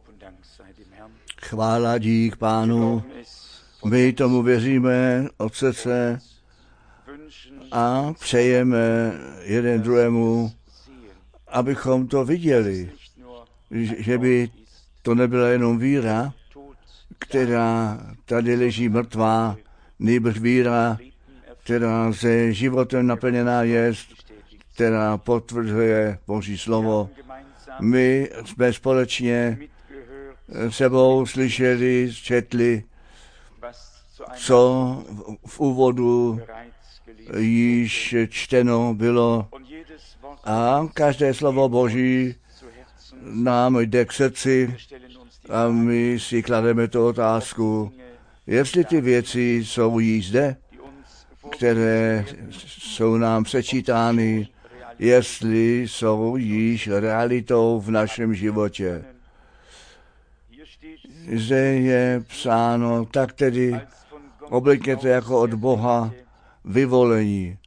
Chvála dík Pánu, my tomu věříme od srdce a přejeme jeden druhému, abychom to viděli, že by to nebyla jenom víra, která tady leží mrtvá, nýbrž víra, která se životem naplněná je, která potvrzuje Boží slovo. My jsme společně sebou slyšeli, četli, co v úvodu již čteno bylo, a každé slovo Boží nám jde k srdci a my si klademe tu otázku, jestli ty věci jsou již zde, které jsou nám přečítány, jestli jsou již realitou v našem životě. Zde je psáno, tak tedy oblekněte jako od Boha vyvolení,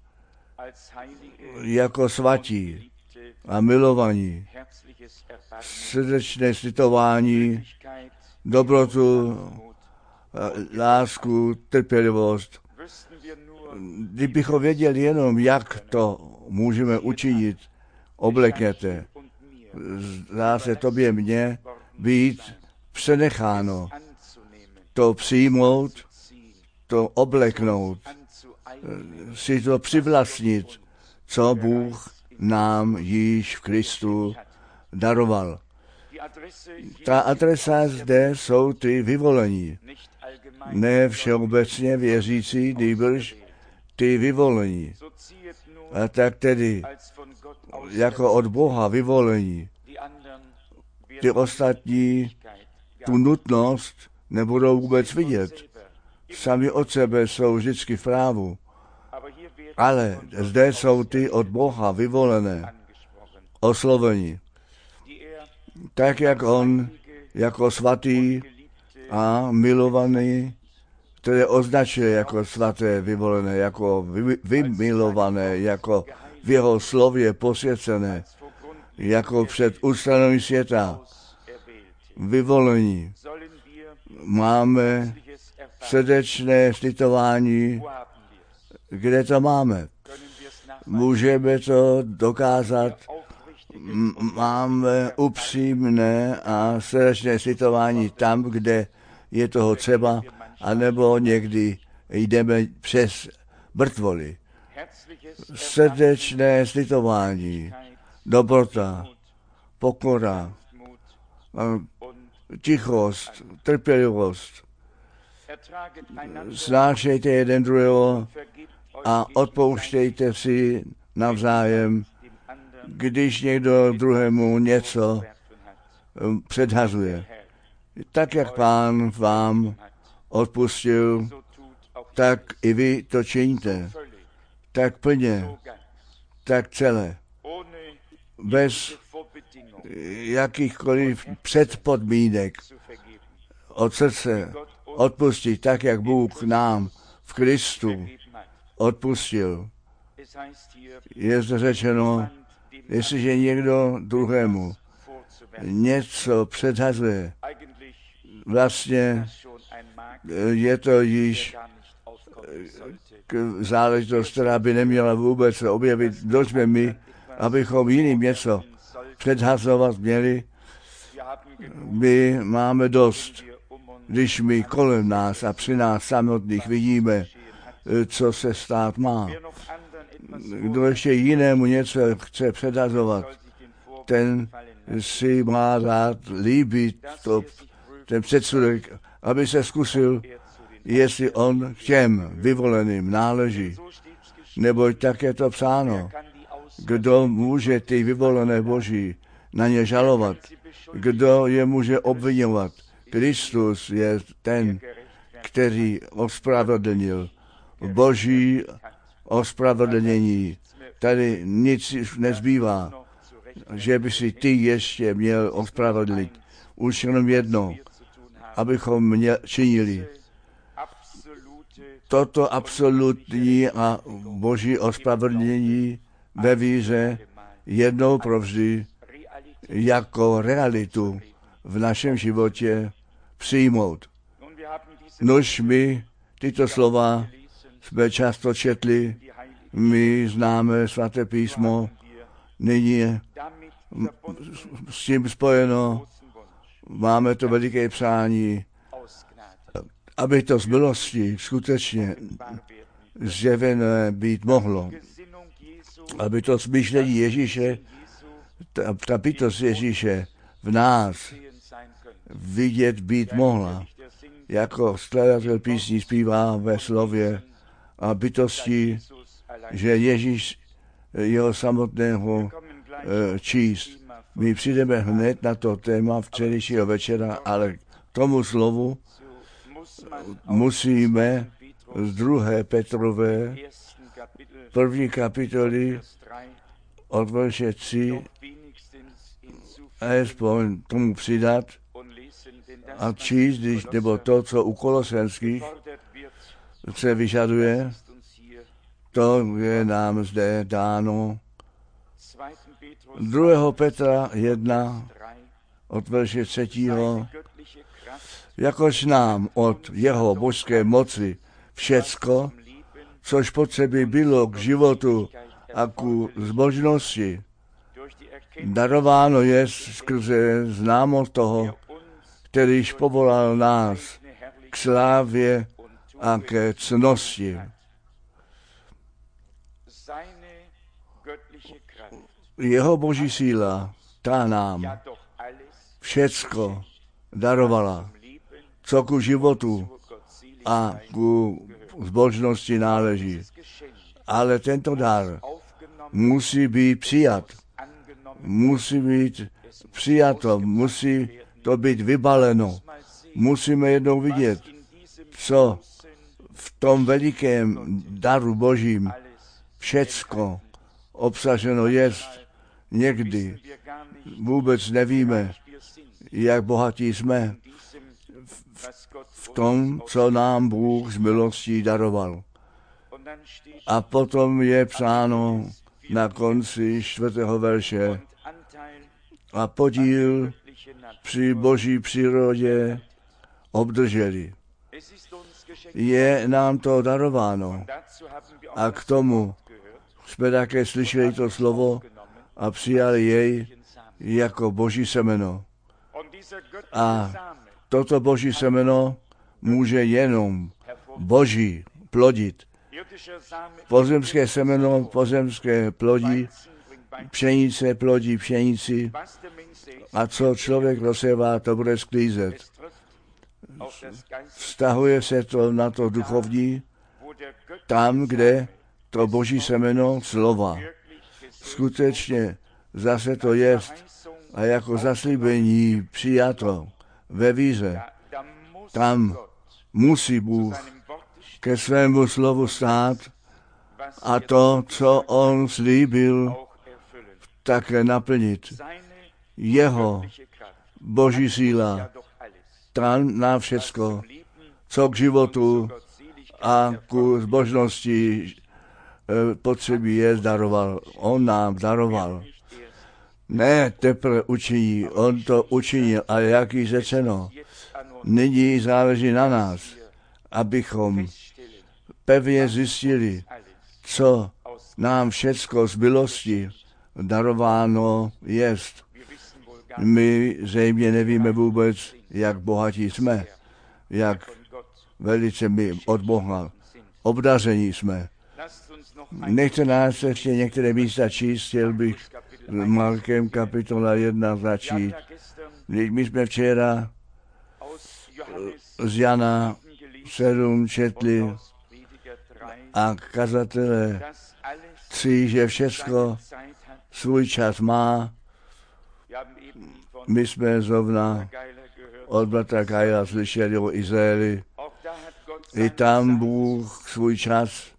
jako svatí a milovaní, srdečné slitování, dobrotu, lásku, trpělivost. Kdybychom věděli jenom, jak to můžeme učinit, oblekněte. Zdá se tobě mně být přenecháno to přijmout, to obleknout, si to přivlastnit, co Bůh nám již v Kristu daroval. Ta adresa zde jsou ty vyvolení. Ne všeobecně věřící, nýbrž ty vyvolení. A tak tedy, jako od Boha vyvolení, ty ostatní tu nutnost nebudou vůbec vidět. Sami od sebe jsou vždycky v právu. Ale zde jsou ty od Boha vyvolené, oslovení. Tak, jak on, jako svatý a milovaný, které označuje jako svaté vyvolené, jako vymilované, jako v jeho slově posvěcené, jako před ustanovením světa vyvolení. Máme srdečné slitování, kde to máme. Můžeme to dokázat, máme upřímné a srdečné slitování tam, kde je toho třeba, anebo někdy jdeme přes mrtvoly. Srdečné slitování, dobrota, pokora, tichost, trpělivost. Snášejte jeden druhého a odpouštějte si navzájem, když někdo druhému něco předhazuje. Tak, jak Pán vám odpustil, tak i vy to čiňte. Tak plně, tak celé. Bez jakýchkoliv předpodmínek od srdce odpustit, tak, jak Bůh nám v Kristu odpustil. Je zde řečeno, jestliže někdo druhému něco předhazuje, vlastně je to již záležitost, která by neměla vůbec se objevit. Kdo jsme my, abychom jiným něco předhazovat měli? My máme dost, když my kolem nás a při nás samotných vidíme, co se stát má. Kdo ještě jinému něco chce předhazovat, ten si má rád líbit ten předsudek, aby se zkusil, jestli on k těm vyvoleným náleží. Neboť tak je to psáno. Kdo může ty vyvolené Boží na ně žalovat? Kdo je může obvinovat? Kristus je ten, který ospravedlnil. Boží ospravedlnění. Tady nic nezbývá, že by si ty ještě měl ospravedlit. Už jenom jedno, abychom činili toto absolutní a Boží ospravedlnění ve víře jednou provždy jako realitu v našem životě přijmout. Nož my tyto slova jsme často četli, my známe svaté písmo, nyní s tím spojeno, máme to veliké přání, aby to z milosti skutečně zjevené být mohlo. Aby to smýšlení Ježíše, ta bytost Ježíše v nás vidět být mohla. Jako skladatel písní zpívá ve slově a bytosti, že Ježíš jeho samotného číst. My přijdeme hned na to téma včerejšího večera, ale k tomu slovu musíme z 2. Petrové, 1. kapitoly od verše 3 alespoň tomu přidat a číst, nebo to, co u Kolosenských se vyžaduje, to je nám zde dáno. 2. Petra 1 od verše 3. Jakož nám od jeho božské moci všecko, což potřeby bylo k životu a ku zbožnosti, darováno je skrze známost toho, kterýž povolal nás k slávě a ke cnosti. Jeho boží síla, ta nám všecko darovala, co ku životu a ku zbožnosti náleží. Ale tento dar musí být přijat. Musí být přijato, musí to být vybaleno. Musíme jednou vidět, co v tom velikém daru božím všecko obsaženo jest. Někdy vůbec nevíme, jak bohatí jsme v tom, co nám Bůh z milostí daroval. A potom je psáno na konci 4. verše a podíl při boží přírodě obdrželi. Je nám to darováno a k tomu jsme také slyšeli to slovo a přijali jej jako boží semeno. A toto boží semeno může jenom boží plodit. Pozemské semeno, pozemské plodí, pšenice plodí pšenici a co člověk rozsévá, to bude sklízet. Vztahuje se to na to duchovní, tam, kde to boží semeno slova skutečně zase to jest a jako zaslíbení přijato ve víře. Tam musí Bůh ke svému slovu stát a to, co on slíbil, také naplnit. Jeho boží síla, tam na všecko, co k životu a ku zbožnosti potřeby je daroval. On nám daroval. Ne teprve učiní, on to učinil, ale jak již řečeno, nyní záleží na nás, abychom pevně zjistili, co nám všecko z milosti darováno jest. My zřejmě nevíme vůbec, jak bohatí jsme, jak velice my od Boha obdaření jsme. Nechte nás ještě některé místa číst, chtěl bych Markem kapitola 1 začít. My jsme včera z Jana 7 četli a kazatelé 3, že všecko svůj čas má. My jsme zrovna od bratra Geila slyšeli o Izraeli. I tam Bůh svůj čas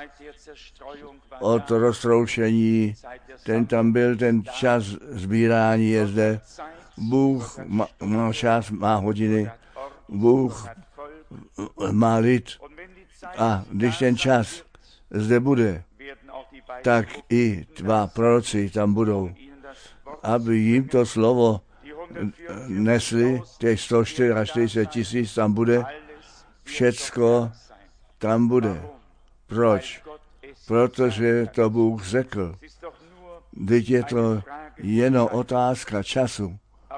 od roztroušení, ten tam byl, ten čas sbírání je zde. Bůh má čas, má hodiny, Bůh má lid a když ten čas zde bude, tak i dva proroci tam budou, aby jim to slovo nesli, těch 144 000 tam bude, všecko tam bude. Proč? Protože to Bůh řekl. Teď je to jenom otázka času.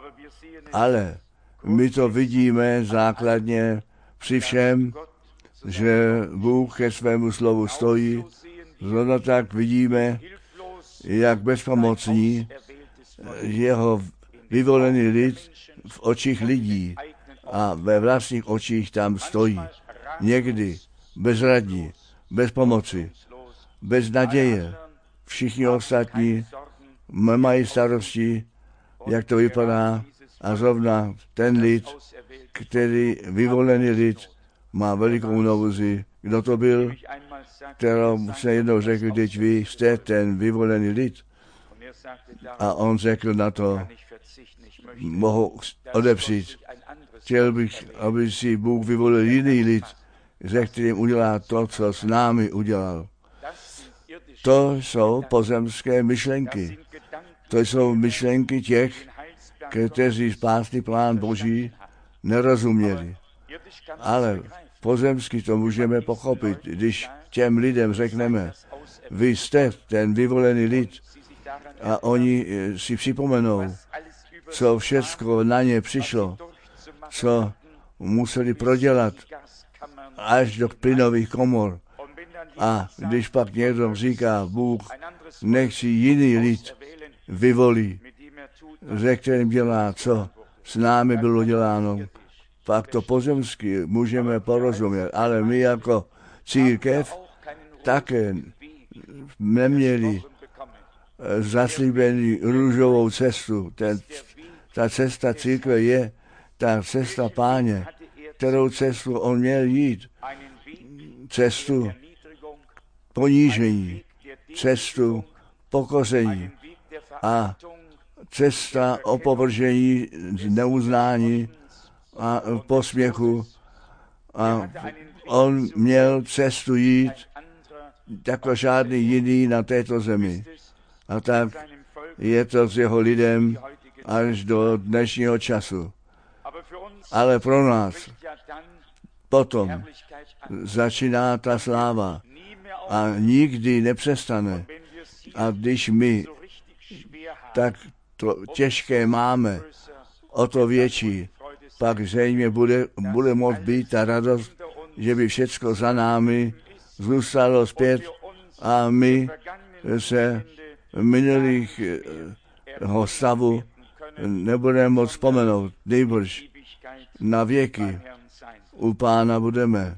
Ale my to vidíme základně při všem, že Bůh ke svému slovu stojí. Zrovna tak vidíme, jak bezpomocní jeho vyvolený lid v očích lidí a ve vlastních očích tam stojí. Někdy bezradní, bez pomoci, bez naděje. Všichni ostatní mají starosti, jak to vypadá, a zrovna ten lid, který vyvolený lid, má velikou nouzi. Kdo to byl? Kterou se jednou řekl, teď vy jste ten vyvolený lid. A on řekl na to, mohu odepřít. Chtěl bych, aby si Bůh vyvolil jiný lid, ze kterým udělá to, co s námi udělal. To jsou pozemské myšlenky. To jsou myšlenky těch, kteří spásný plán Boží nerozuměli. Ale pozemsky to můžeme pochopit, když těm lidem řekneme, vy jste ten vyvolený lid, a oni si připomenou, co všecko na ně přišlo, co museli prodělat až do plynových komor. A když pak někdo říká, Bůh nech si jiný lid vyvolí, ze kterým dělá, co s námi bylo děláno, pak to pozemsky můžeme porozumět. Ale my jako církev také neměli zaslíbený růžovou cestu. Ta cesta církve je ta cesta Páně, kterou cestu on měl jít. Cestu ponížení, cestu pokoření a cesta opovržení, neuznání a posměchu. A on měl cestu jít jako žádný jiný na této zemi. A tak je to s jeho lidem až do dnešního času. Ale pro nás potom začíná ta sláva a nikdy nepřestane. A když my tak to těžké máme, o to větší, pak zřejmě bude moct být ta radost, že by všecko za námi zůstalo zpět a my se minulých stavu nebudeme moct vzpomenout. Nejbrž na věky u Pána budeme.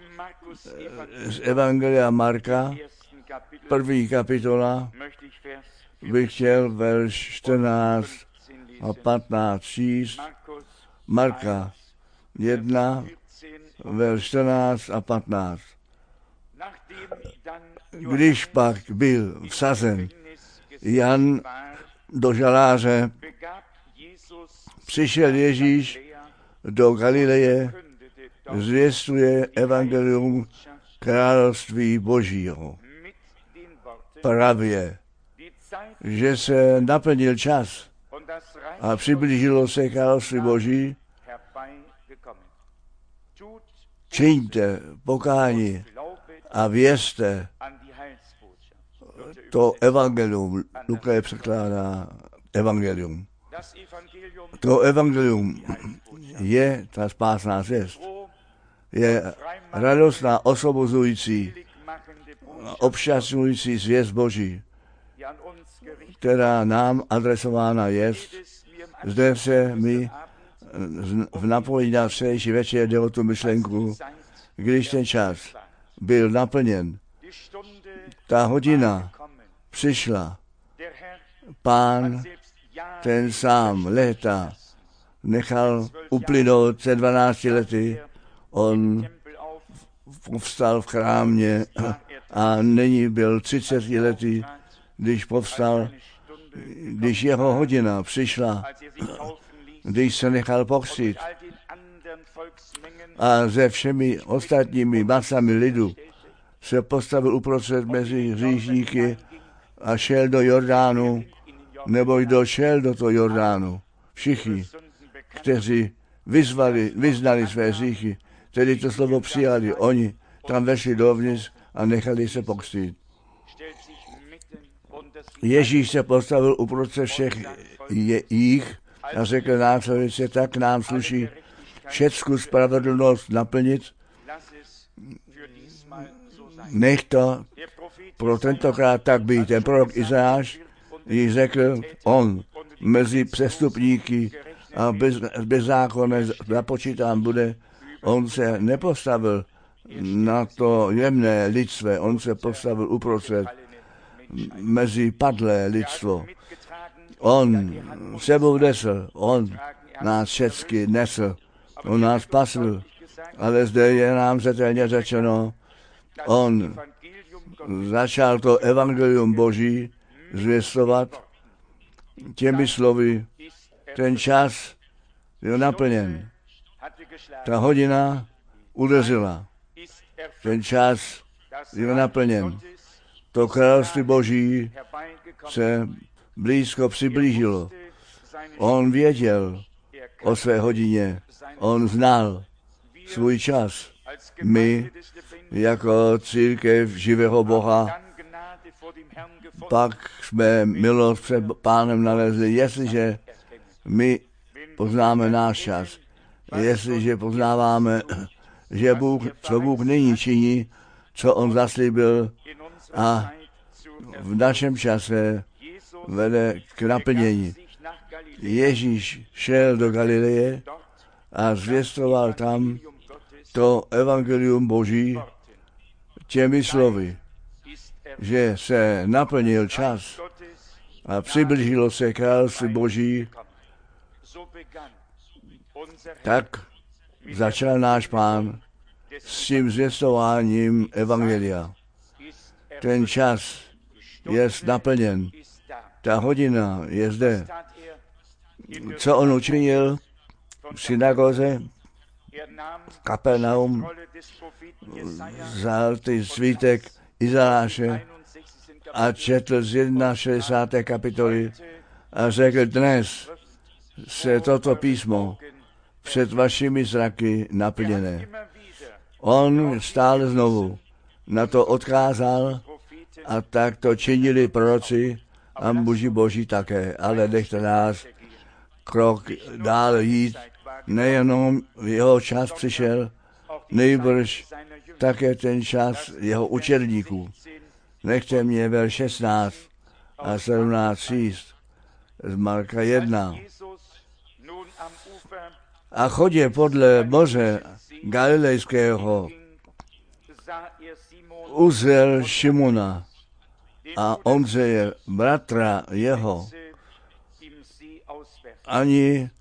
Z Evangelia Marka, 1. kapitola, bych chtěl verš 14 a 15 číst. Marka 1, verš 14 a 15. Když pak byl vsazen Jan do žaláře, přišel Ježíš do Galileje, zvěstuje evangelium království Božího. Pravě, že se naplnil čas a přiblížilo se království Boží. Čiňte pokání a věřte to evangelium. Luka je překládá evangelium. To evangelium je ta spásná cest. Je radostná, osvobozující, obšťastňující zvěst Boží, která nám adresována je. Zde se mi v napojení na včerejší večer jde o tu myšlenku, když ten čas byl naplněn, ta hodina přišla, Pán ten sám léta nechal uplynout před 12 lety, on povstal v chrámě a nyní byl 30 letý, když povstal, když jeho hodina přišla, když se nechal pokřtít a se všemi ostatními masami lidu se postavil uprostřed mezi hříšníky a šel do Jordánu, nebo kdo šel do toho Jordánu. všichni, kteří vyznali své hříchy, tedy to slovo přijali, oni tam vešli dovnitř a nechali se pokřtít. Ježíš se postavil uprostřed všech jich a řekl následně, tak nám sluší všecku spravedlnost naplnit. Nech to pro tentokrát tak být. Ten prorok Izajáš jí řekl, on mezi přestupníky a bezzákonné započítán bude. On se nepostavil na to jemné lidstvo, on se postavil uprostřed mezi padlé lidstvo. On sebou nesl, on nás všechny nesl, on nás spasl, ale zde je nám zřetelně řečeno, on začal to evangelium Boží zvěstovat těmi slovy, ten čas je naplněn. Ta hodina udeřila. Ten čas je naplněn. To království Boží se blízko přiblížilo. On věděl o své hodině. On znal svůj čas. My, jako církev živého Boha, pak jsme milost před Pánem nalezli, jestliže my poznáme náš čas. Jestliže poznáváme, že co Bůh nyní činí, co on zaslíbil a v našem čase vede k naplnění. Ježíš šel do Galileje a zvěstoval tam to evangelium Boží těmi slovy, že se naplnil čas a přiblížilo se království Boží. Tak začal náš Pán s tím zvěstováním evangelia. Ten čas je naplněn. Ta hodina je zde. Co on učinil v synagoze, v Kapernaum, vzal ty svítek Izajáše a četl z 61. kapitoly a řekl, dnes se toto písmo před vašimi zraky naplněné. On stále znovu na to odkázal a tak to činili proroci a muži Boží také, ale nechte nás krok dál jít. Nejenom jeho čas přišel, nejbrž také ten čas jeho učedníků. Nechte mě ver 16 a 17 číst z Marka 1. A chodě podle moře Galilejského uzřel Šimona a Ondřeje, bratra jeho. Ani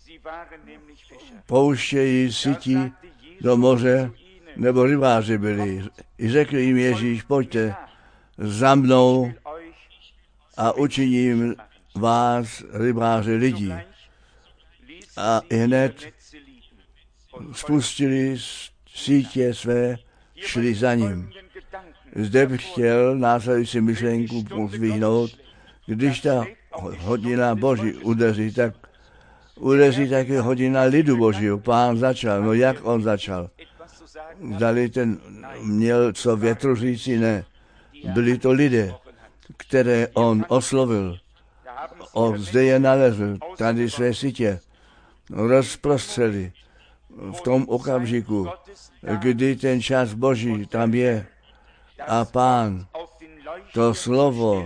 pouštějí sítí do moře, nebo rybáři byli. I řekl jim Ježíš, pojďte za mnou a učiním vás rybáři lidí. A hned spustili sítě své, šli za ním. Zde bych chtěl následující myšlenku pozvihnout, když ta hodina Boží udeří, tak udeří také hodina lidu Božího. Pán začal, no jak on začal? Zdali ten měl co větru říci, ne. Byli to lidé, které on oslovil. On zde je nalezl, tady své sítě rozprostřeli v tom okamžiku, kdy ten čas Boží tam je a Pán to slovo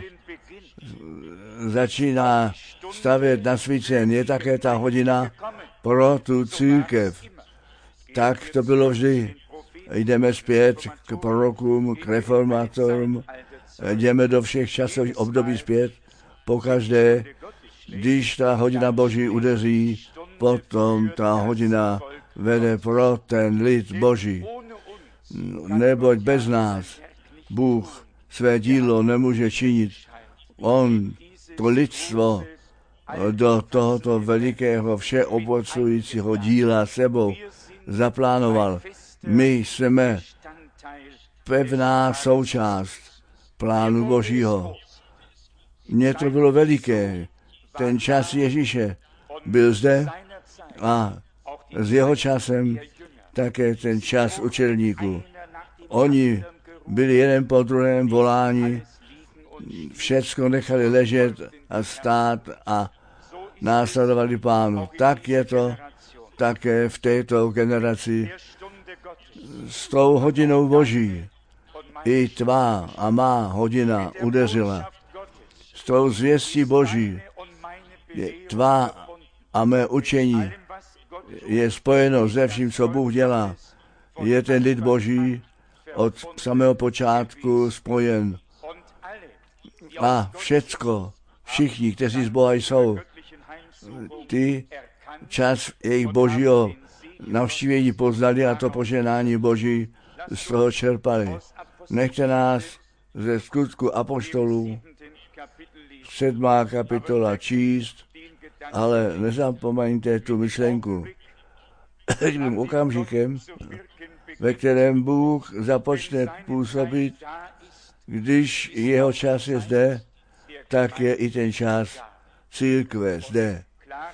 začíná stavět na svícen. Je také ta hodina pro tu církev. Tak to bylo vždy. Jdeme zpět k prorokům, k reformátorům, jdeme do všech časových období zpět. Pokaždé, když ta hodina Boží udeří, potom ta hodina vede pro ten lid Boží. Neboť bez nás Bůh své dílo nemůže činit. On to lidstvo do tohoto velikého všeobocujícího díla sebou zaplánoval. My jsme pevná součást plánu Božího. Mně to bylo veliké, ten čas Ježíše. byl zde a s jeho časem také ten čas učedníků. Oni byli jeden po druhém voláni, všecko nechali ležet a stát a následovali Pánu. Tak je to také v této generaci s tou hodinou Boží. I tvá a má hodina udeřila. S tou zvěstí Boží je tvá a mé učení je spojeno se vším, co Bůh dělá. Je ten lid Boží od samého počátku spojen. A všecko, všichni, kteří z Boha jsou, ty čas jejich Božího navštívení poznali a to požehnání Boží z toho čerpali. Nechte nás ze Skutku apoštolů 7. kapitola číst, ale nezapomeňte tu myšlenku. Tím okamžikem, ve kterém Bůh započne působit, když jeho čas je zde, tak je i ten čas církve zde.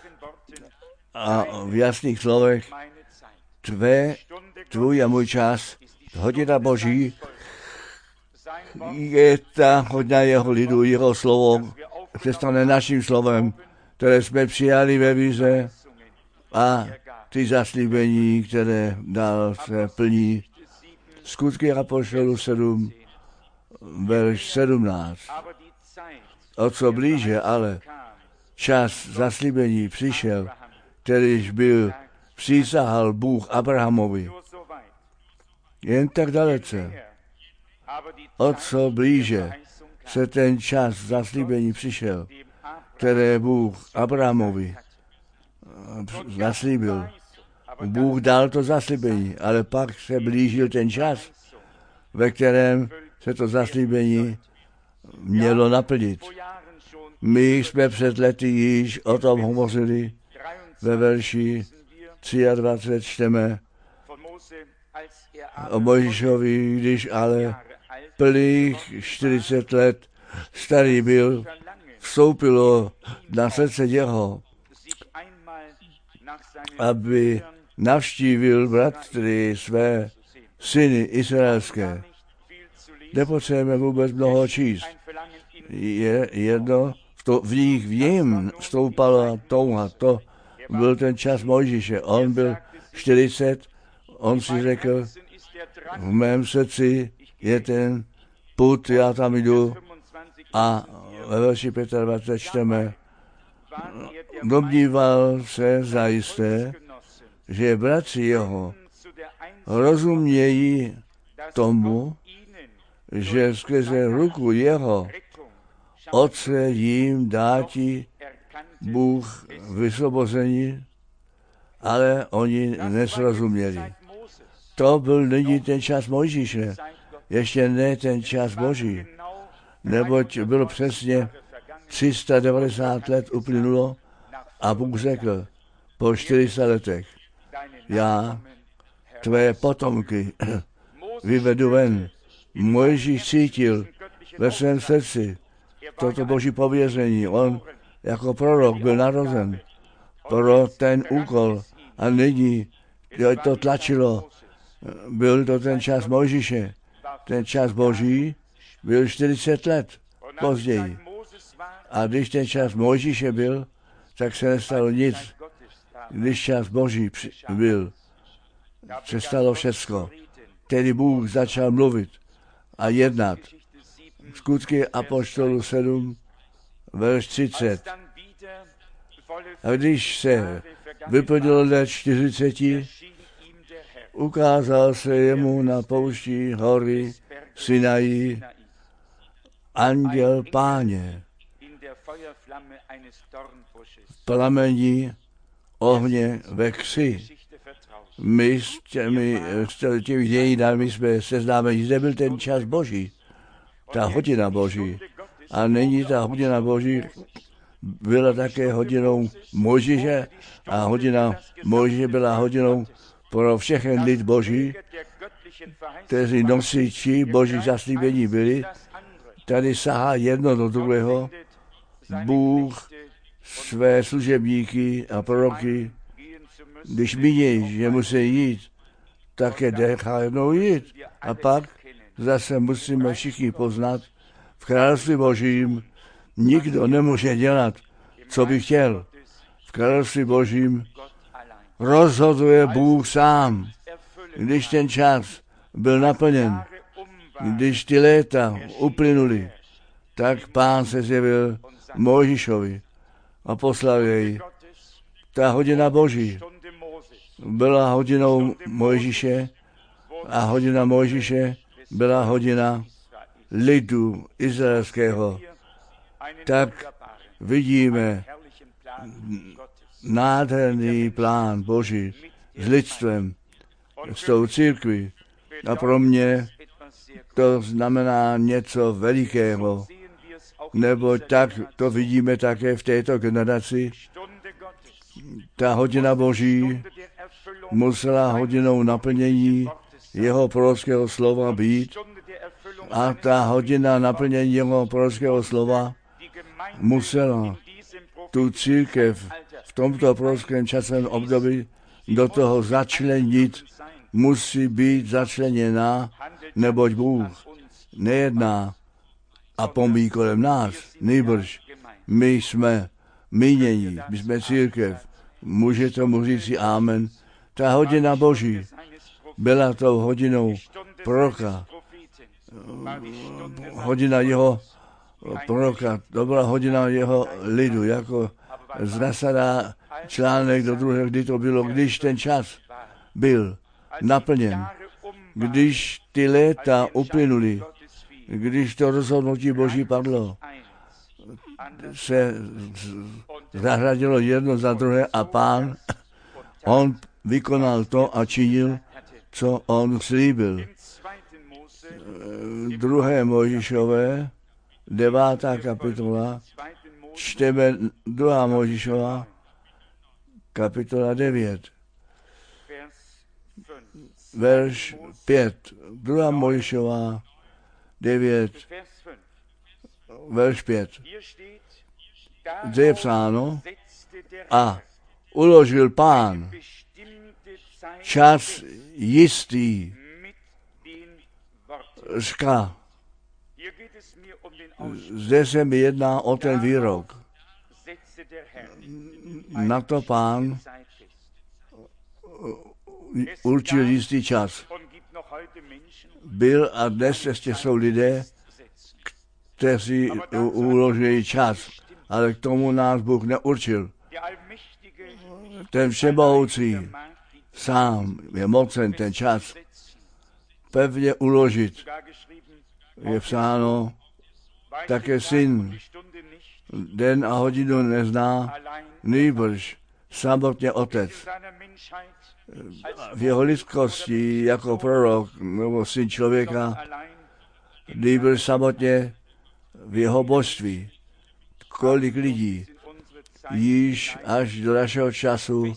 A v jasných slovech, tvůj a můj čas, hodina Boží, je ta hodina jeho lidu, jeho slovo se stane naším slovem, které jsme přijali ve víře a ty zaslíbení, které dál se plní. Skutky apoštolů 7, verš 17. O co blíže, ale čas zaslíbení přišel, kterýž byl přísahal Bůh Abrahamovi. Jen tak dalece. O co blíže se ten čas zaslíbení přišel, které Bůh Abrahamovi zaslíbil. Bůh dal to zaslíbení, ale pak se blížil ten čas, ve kterém se to zaslíbení mělo naplnit. My jsme před lety již o tom hovořili, ve verši 23 čteme o Mojžíšovi, když ale plných 40 let starý byl, vstoupilo na srdce jeho, aby navštívil bratry své syny izraelské. Nepotřebujeme vůbec mnoho číst. Je jedno, v nich v jim vstoupala touha. To byl ten čas Mojžíše. On byl 40, on si řekl, v mém srdci je ten put, já tam jdu. A ve verši 25 čteme, domníval se zajisté, že bratři jeho rozumějí tomu, že skrze ruku jeho otce jim dátí Bůh vysvobození, ale oni nesrozuměli. To byl nyní ten čas Mojžíše, ještě ne ten čas Boží, neboť bylo přesně 390 let uplynulo a Bůh řekl po 400 letech, já tvé potomky vyvedu ven. Mojžíš cítil ve svém srdci toto Boží pověření. On jako prorok byl narozen pro ten úkol a nyní to tlačilo. Byl to ten čas Mojžíše. Ten čas Boží byl 40 let později. A když ten čas Mojžíše byl, tak se nestalo nic. Když čas Boží byl, se stalo všecko. Tedy Bůh začal mluvit a jednat. Skutky apoštolů 7, verš 30. A když se vyplnilo let 40, ukázal se jemu na poušti hory Sinaji anděl Páně v plamení ohně ve kři. My s těmi dějinami jsme seznámeni, zde byl ten čas Boží, ta hodina Boží. A nyní ta hodina Boží byla také hodinou Mojžíše a hodina Mojžíše byla hodinou pro všechen lid Boží, kteří nosiči Boží zaslíbení byli. Tady sahá jedno do druhého. Bůh své služebníky a proroky, když vidí, že musí jít, tak je dechají jít. A pak zase musíme všichni poznat, v království Božím nikdo nemůže dělat, co by chtěl. V království Božím rozhoduje Bůh sám. Když ten čas byl naplněn, když ty léta uplynuly, tak Pán se zjevil Mojžíšovi a poslal jej. Ta hodina Boží byla hodinou Mojžíše a hodina Mojžíše byla hodina lidu izraelského. Tak vidíme nádherný plán Boží s lidstvem, s tou církví. A pro mě to znamená něco velikého, nebo tak to vidíme také v této generaci. Ta hodina Boží musela hodinou naplnění jeho prorockého slova být a ta hodina naplnění jeho prorockého slova musela tu církev v tomto prorockém časovém období do toho začlenit, musí být začleněná, neboť Bůh nejedná a pomí kolem nás, nejbrž my jsme mínění, my jsme církev. Může tomu říct amen. Ta hodina Boží byla tou hodinou proroka, hodina jeho proroka, to byla hodina jeho lidu, jako zasadá článek do druhého, kdy to bylo, když ten čas byl naplněn, když ty léta uplynuly, když to rozhodnutí Boží padlo, se zahradilo jedno za druhé a Pán, on vykonal to a činil, co on slíbil. 2. Mojžíšové, 9. kapitola, čteme 2. Mojžíšova, kapitola 9, verš 5. 2. Mojžíšova, 9, verš 5. Zde je psáno, a uložil Pán čas jistý, říká, zde se mi jedná o ten výrok. Na to Pán určil jistý čas. Byl a dnes ještě jsou lidé, kteří uložili čas, ale k tomu nás Bůh neurčil. Ten všemohoucí sám je mocen ten čas pevně uložit. Je psáno, také syn den a hodinu nezná, nýbrž samotně otec. V jeho lidskosti jako prorok nebo syn člověka, nýbrž samotně v jeho božství. Kolik lidí již až do našeho času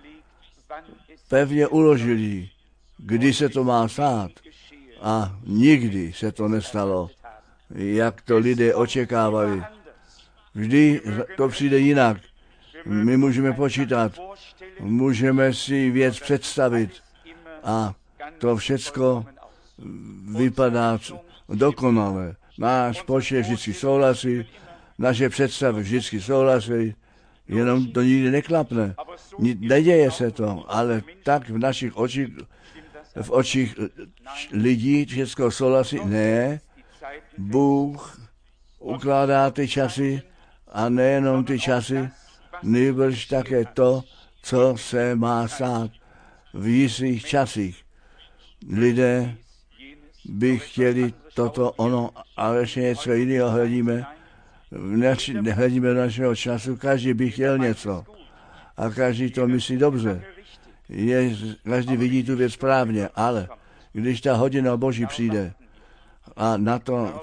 pevně uložili, kdy se to má stát. A nikdy se to nestalo, jak to lidé očekávali. Vždy to přijde jinak. My můžeme počítat, můžeme si věc představit a to všecko vypadá dokonale. Náš počet vždycky souhlasí, naše představy vždycky souhlasí, jenom to nikdy neklapne. Neděje se to, ale tak v našich očích, v očích lidí všechno souhlasí. Ne, Bůh ukládá ty časy a nejenom ty časy, nýbrž také to, co se má stát v jistých časích. Lidé by chtěli toto, ono, ale ještě něco jiného hledíme. Nehledíme do našeho času, každý by chtěl něco. A každý to myslí dobře. Každý vidí tu věc správně, ale když ta hodina Boží přijde, a na to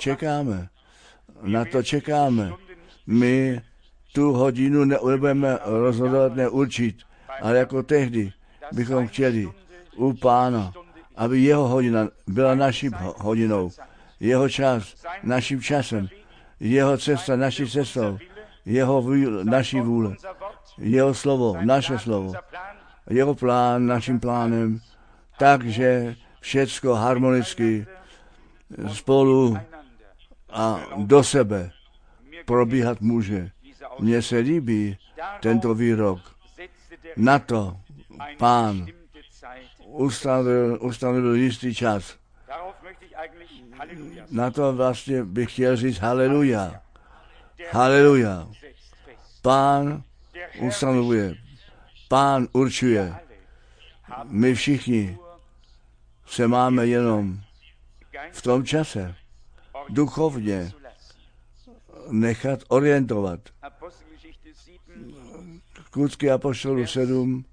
čekáme, my tu hodinu nebudeme rozhodovat, neurčit, ale jako tehdy bychom chtěli u Pána, aby jeho hodina byla naší hodinou, jeho čas naším časem, jeho cesta naší cestou, naší vůle, jeho slovo, naše slovo, jeho plán naším plánem, takže všecko harmonicky spolu a do sebe probíhat může. Mně se líbí tento výrok. Na to Pán ustanovil jistý čas. Na to vlastně bych chtěl říct haleluja. Haleluja. Pán ustanovuje. Pán určuje. My všichni se máme jenom v tom čase duchovně nechat orientovat. Skutky apoštolů 7,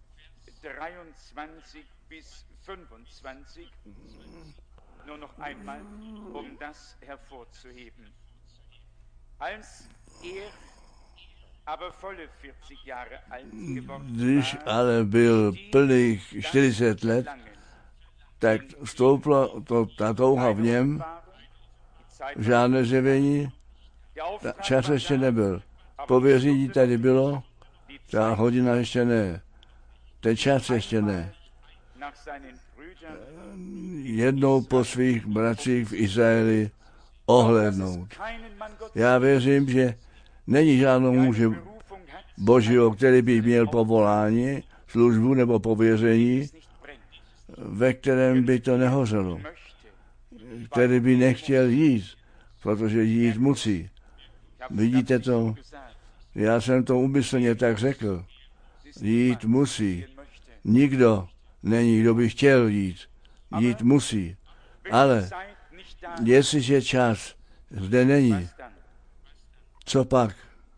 nur noch einmal, das hervorzuheben. Als aber volle 40 Jahre alt geworden když ale byl plných 40 let, tak vstoupila ta touha v něm, žádné zjevení, čas ještě nebyl. Pověření tady bylo, ta hodina ještě ne, ten čas ještě ne. Jednou po svých bratřích v Izraeli ohlédnout. Já věřím, že není žádnou muže Božího, který by měl povolání, službu nebo pověření, ve kterém by to nehořelo, který by nechtěl jít, protože jít musí. Vidíte to? Já jsem to úmyslně tak řekl. Jít musí. Nikdo není, kdo by chtěl jít. Jít musí. Ale jestliže čas zde není, co pak?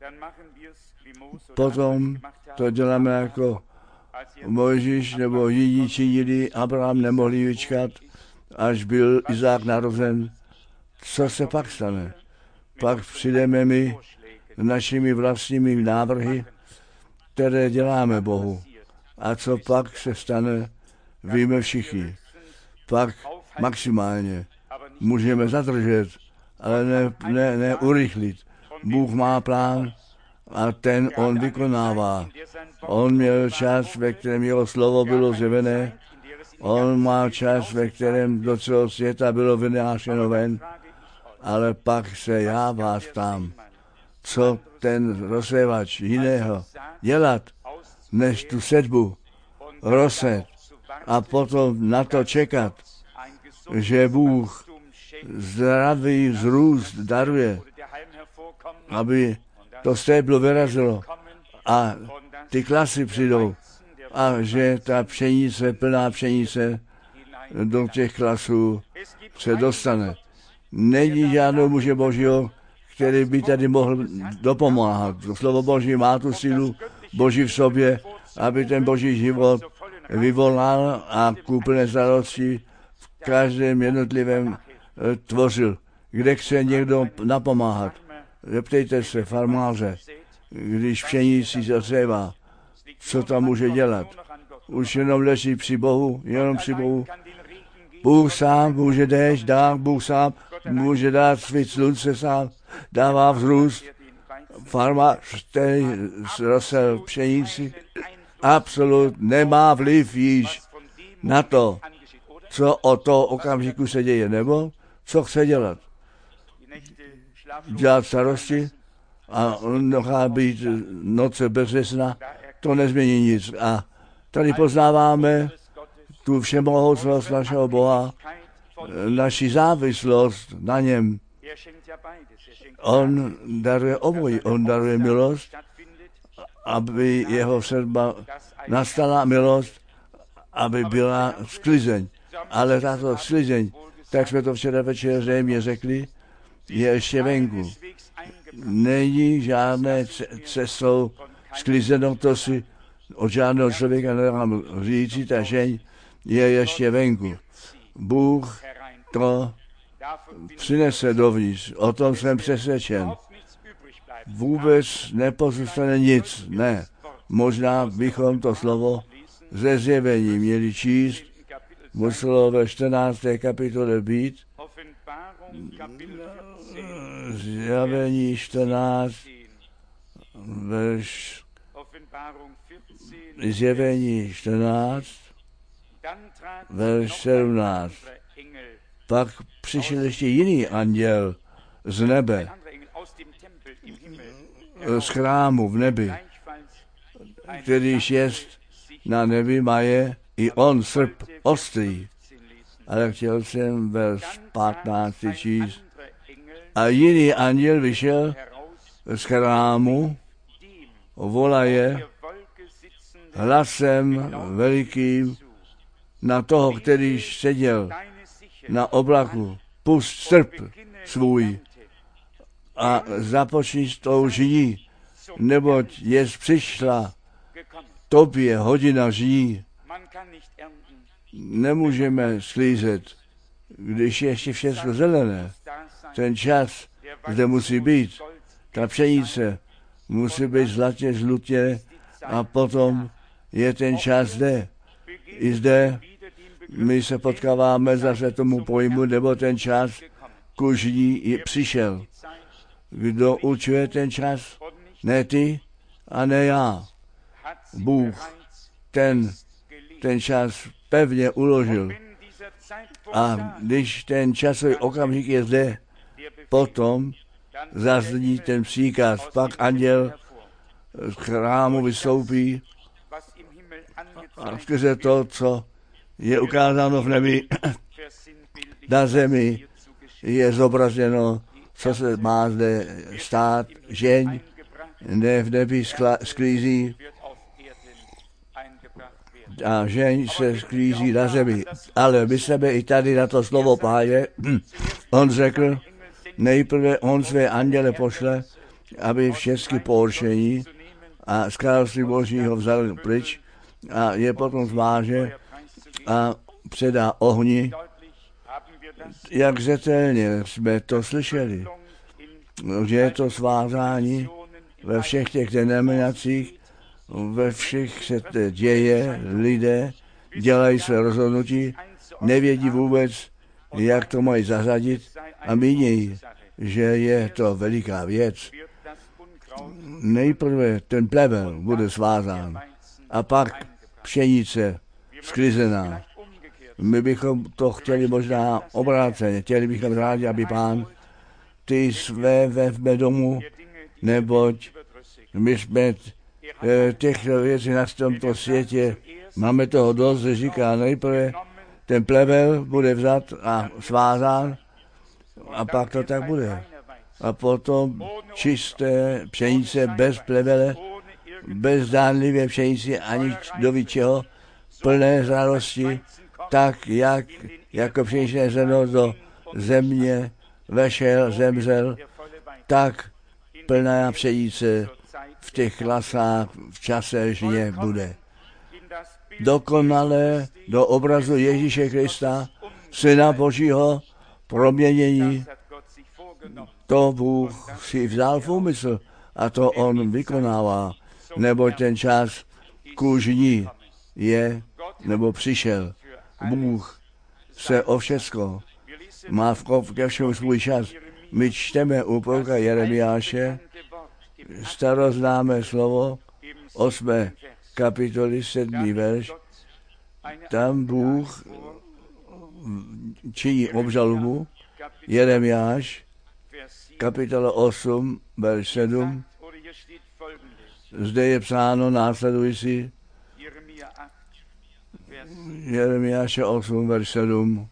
Potom to děláme jako Mojžíš nebo jiní činili, Abraham nemohli vyčkat, až byl Izák narozen. Co se pak stane? Pak přijdeme my našimi vlastními návrhy, které děláme Bohu. A co pak se stane, víme všichni. Pak maximálně můžeme zadržet, ale ne urychlit. Bůh má plán a ten on vykonává. On měl čas, ve kterém jeho slovo bylo zjevené. On má čas, ve kterém do celého světa bylo vynášeno ven. Ale pak se já vás ptám, co ten rozsévač jiného dělat, než tu sedbu rozset a potom na to čekat, že Bůh zdravý vzrůst daruje, aby to stéblo vyrazilo a ty klasy přijdou a že ta pšenice, plná pšenice do těch klasů se dostane. Není žádnou muže Božího, který by tady mohl dopomáhat. Slovo Boží má tu sílu Boží v sobě, aby ten Boží život vyvolal a k úplné zralosti v každém jednotlivém tvořil. Kde chce někdo napomáhat? Zeptejte se farmáře, když pšenici zasévá, co tam může dělat? Už jenom leží při Bohu, jenom při Bohu. Bůh sám může déšť dát, Bůh sám může dát svít slunce sám, dává vzrůst. Farmář, který rozsel pšenici, absolut nemá vliv již na to, co od toho okamžiku se děje, nebo co chce dělat. Dělat starosti a nechá být noce bezvěsna, to nezmění nic. A tady poznáváme tu všemohoucnost našeho Boha, naši závislost na něm. On daruje obojí, on daruje milost, aby jeho sedba nastala milost, aby byla sklizeň. Ale tato sklizeň, tak jsme to včera večer zřejmě řekli, je ještě venku. Není žádné cestou sklizeno, to si od žádného člověka nedám říci, ta žeň je ještě venku. Bůh to přinese dovnitř, o tom jsem přesvědčen. Vůbec nepozůstane nic, ne. Možná bychom to slovo ze zjevení měli číst, muselo ve 14. kapitole být, Zjevení 14 verš Zjevení 14, verš 17. Pak přišel ještě jiný anděl z nebe, z chrámu v nebi, kterýž jest na nebi, maje i on srp ostrý. Ale chtěl jsem verš 15 číst. A jiný anděl vyšel z chrámu, volaje hlasem velikým na toho, který seděl na oblaku. Pust srp svůj a započni s tou žní, neboť jest přišla tobě hodina žní. Nemůžeme sklízet, když je ještě všechno zelené. Ten čas zde musí být. Ta pšenice musí být zlatě žlutě a potom je ten čas zde. I zde my se potkáváme zase tomu pojmu, nebo ten čas ku žní přišel. Kdo určuje ten čas? Ne ty a ne já. Bůh ten čas pevně uložil. A když ten časový okamžik je zde, potom zazní ten příkaz. Pak anděl z chrámu vystoupí a skrze to, co je ukázáno v nebi, na zemi je zobrazeno, co se má zde stát. Žeň ne v nebi sklízí a žeň se sklízí na zemi. Ale my jsme i tady na to slovo Páně, on řekl, nejprve on své anděle pošle, aby všechny pohoršení a z království Božího vzal pryč a je potom zváže a předá ohni. Jak zřetelně jsme to slyšeli, že je to svázání ve všech těch denominacích, ve všech se to děje, lidé dělají své rozhodnutí, nevědí vůbec, jak to mají zařadit a mínějí, že je to veliká věc. Nejprve ten plevel bude svázán a pak pšenice sklizená. My bychom to chtěli možná obráceně, chtěli bychom rádi, aby Pán ty své vezme domů, neboť my jsme těchto věcí na tomto světě, máme toho dost, že říká nejprve ten plevel bude vzat a svázán a pak to tak bude. A potom čisté pšenice bez plevele, bez zdánlivé pšenice ani do čeho, plné z radosti, tak jako pšeničné zrno do země vešel, zemřel, tak plná pšenice v těch klasách v čase žně bude. Dokonale do obrazu Ježíše Krista, Syna Božího, proměnění, to Bůh si vzal v úmysl a to on vykonává, neboť ten čas ku žní je nebo přišel. Bůh se o všecko má ke všemu svůj čas. My čteme u proroka Jeremiáše staroznámé slovo 8. kapitoly 7. verš. Tam Bůh činí obžalobu. Jeremiáš kapitola 8, verš 7. Zde je psáno následující. Jeremiáše 8, verš 7.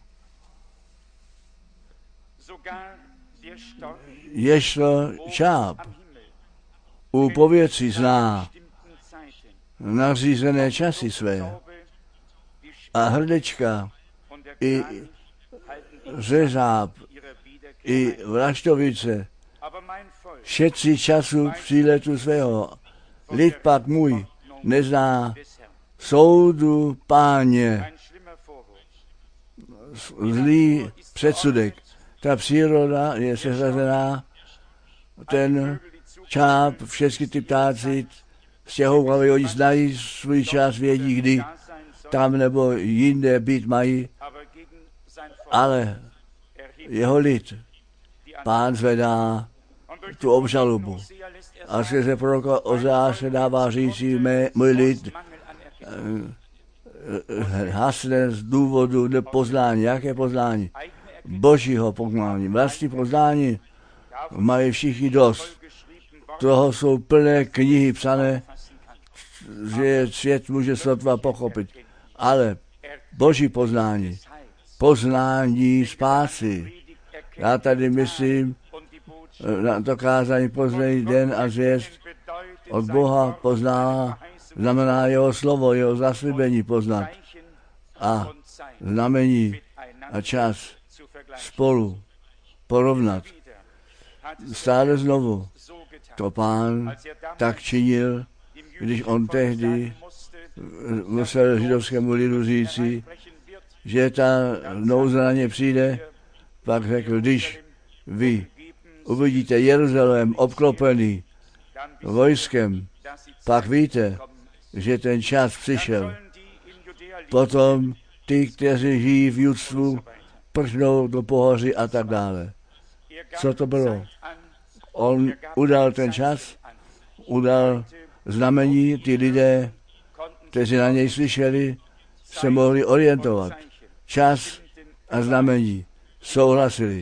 Ještě čáp u pověcí zná nařízené časy své a hrdečka i řezáb i vlaštovice šetří času příletu svého. Lid pak můj nezná soudu Páně. Zlý předsudek. Ta příroda je seřazená, ten čáp, všechny ty ptáci stěhovaví, oni znají svůj čas, vědí, kdy tam nebo jinde být mají, ale jeho lid Pán zvedá tu obžalobu. A skrze proroka Ozeáše dává říci, můj lid hasne z důvodu nepoznání. Jaké poznání? Božího poznání. Vlastní poznání mají všichni dost. Toho jsou plné knihy psané, že svět může sotva pochopit. Ale Boží poznání spásy. Já tady myslím, na to kázání poznej den a zvěst od Boha pozná, znamená jeho slovo, jeho zaslíbení poznat a znamení a čas spolu porovnat. Stále znovu to Pán tak činil, když on tehdy musel židovskému lidu říci, že ta nouze na ně přijde, pak řekl, když vy uvidíte Jeruzalém obklopený vojskem, pak víte, že ten čas přišel. Potom ty, kteří žijí v judstvu, prchnou do pohoří a tak dále. Co to bylo? On udal ten čas, udal znamení, ty lidé, kteří na něj slyšeli, se mohli orientovat. Čas a znamení souhlasili.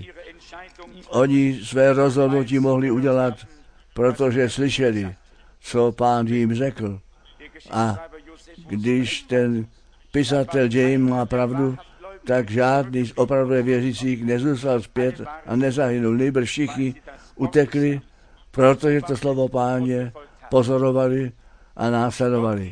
Oni své rozhodnutí mohli udělat, protože slyšeli, co Pán jim řekl. A když ten pisatel dějin má pravdu, tak žádný z opravdu věřících nezůstal zpět a nezahynul. Nejbrž všichni utekli, protože to slovo Páně pozorovali a následovali.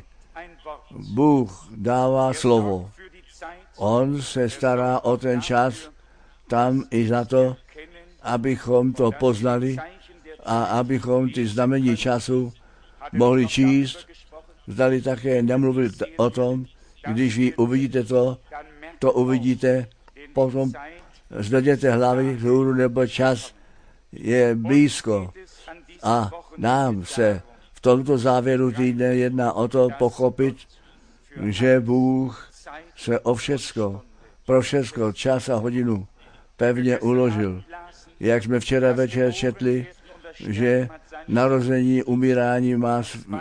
Bůh dává slovo. On se stará o ten čas tam i za to, abychom to poznali a abychom ty znamení času mohli číst. Zdali také nemluvit o tom, když vy uvidíte to uvidíte, potom zvedněte hlavy vzhůru, nebo čas je blízko. A nám se v tomto závěru týdne jedná o to pochopit, že Bůh se o všecko, pro všecko, čas a hodinu pevně uložil. Jak jsme včera večer četli, že narození, umírání má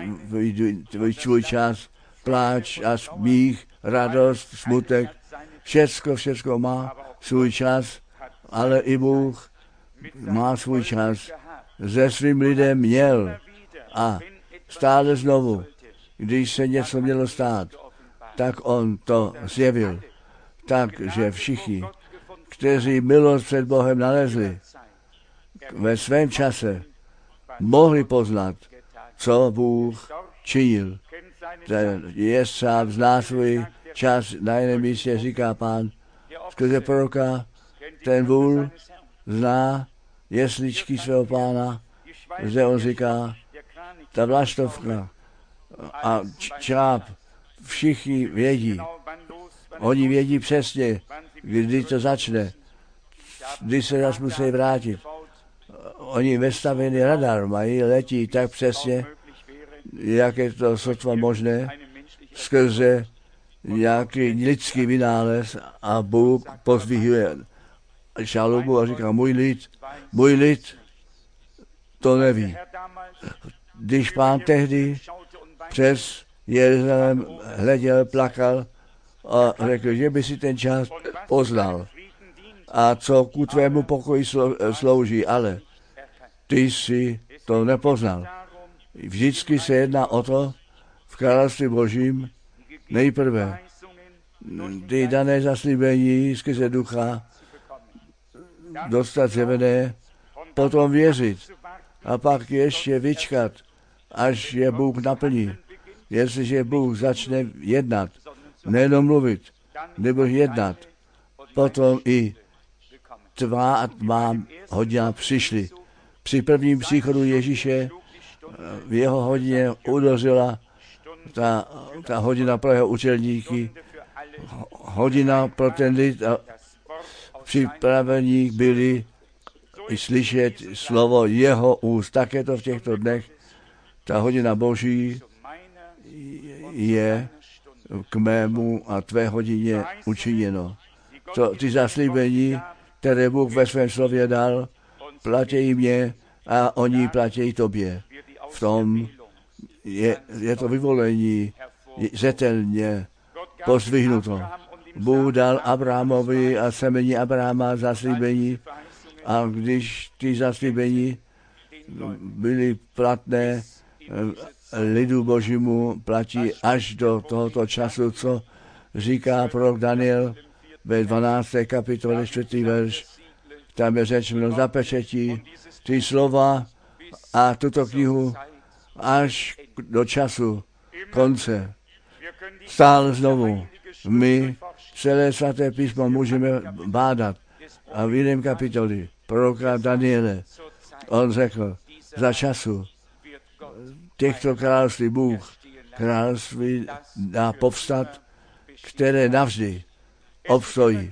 svůj čas, pláč a smích, radost, smutek, všecko má svůj čas, ale i Bůh má svůj čas. Se svým lidem měl a stále znovu, když se něco mělo stát, tak on to zjevil. Takže všichni, kteří milost před Bohem nalezli, ve svém čase mohli poznat, co Bůh činil. Ten jezdcák zná svůj čas, na jiném místě říká Pán, skrze proroka, ten vůl zná jesličky svého Pána, zde on říká, ta vlaštovka a čáp, všichni vědí. Oni vědí přesně, kdy to začne, kdy se zase musí vrátit. Oni vestavený radar mají, letí tak přesně, jak je to sotva možné, skrze nějaký lidský vynález a Bůh pozdvihuje šalumu a říká, můj lid to neví. Když Pán tehdy přes Jeruzalém hleděl, plakal a řekl, že by si ten čas poznal a co ku tvému pokoji slouží, ale ty si to nepoznal. Vždycky se jedná o to, v království Božím nejprve ty dané zaslíbení skrze ducha dostat zjevené, potom věřit a pak ještě vyčkat, až je Bůh naplní. Jestliže Bůh začne jednat, nejenom mluvit, nebo jednat, potom i tvá a tvá hodina přišly. Při prvním příchodu Ježíše v jeho hodině udeřila ta hodina pro jeho učedníky, hodina pro ten lid a připravení byli i slyšet slovo jeho úst. Tak je to v těchto dnech. Ta hodina Boží je k mému a tvé hodině učiněno. Ty zaslíbení, které Bůh ve svém slově dal, platí mě a oni platí tobě. V tom je to vyvolení zetelně pozdvihnuto. Bůh dal Abrahamovi a semení Abrahama zaslíbení a když ty zaslíbení byly platné, lidu Božímu platí až do tohoto času, co říká prorok Daniel ve 12. kapitole 4. verš. Tam je řečeno, zapečetí ty slova a tuto knihu až do času konce. Stále znovu. My celé svaté písmo můžeme bádat. A v jiném kapitoli proroka Daniele on řekl, za času těchto království Bůh království dá povstat, které navždy obstojí.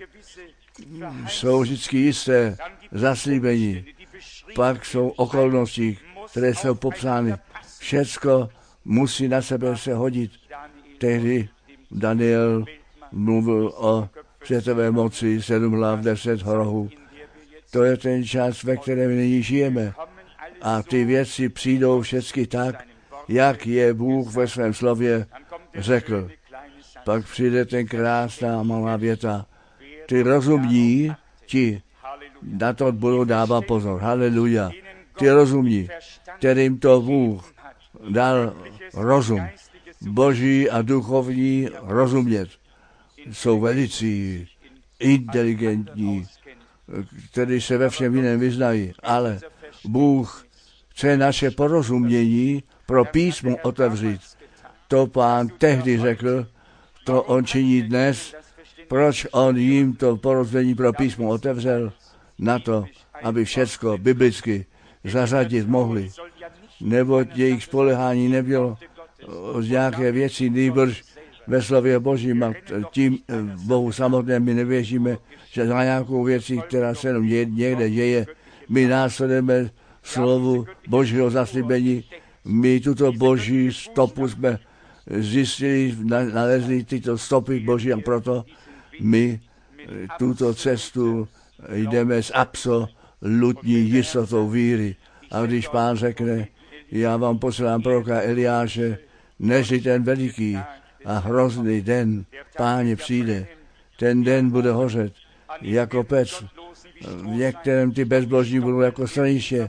Jsou vždycky jisté zaslíbení, pak jsou okolnosti, které jsou popsány. Všecko musí na sebe se hodit. Tehdy Daniel mluvil o světové moci, 7 hlav, 10 rohů. To je ten čas, ve kterém nyní žijeme. A ty věci přijdou všechny tak, jak je Bůh ve svém slově řekl. Pak přijde ten krásná malá věta. Ty rozumní, ti na to budou dávat pozor. Haleluja. Ty rozumní, kterým to Bůh dal rozum, boží a duchovní rozumět, jsou velicí inteligentní, kteří se ve všem jiném vyznají, ale Bůh chce naše porozumění pro písmo otevřít. To Pán tehdy řekl, to on činí dnes. Proč on jim to porozumění pro písmo otevřel? Na to, aby všecko biblicky zařadit mohli. Neboť jejich spolehání nebylo z nějaké věci, nýbrž ve slově Božím, a tím Bohu samotné my nevěříme, že za nějakou věcí, která se jenom někde děje, my následujeme slovu Božího zaslíbení. My tuto Boží stopu jsme zjistili, nalezli tyto stopy Boží a proto my tuto cestu jdeme s absolutní jistotou víry. A když Pán řekne, já vám posílám proroka Eliáše, nežli ten veliký a hrozný den Páně přijde, ten den bude hořet jako pec. V některém ty bezbožní budou jako strniště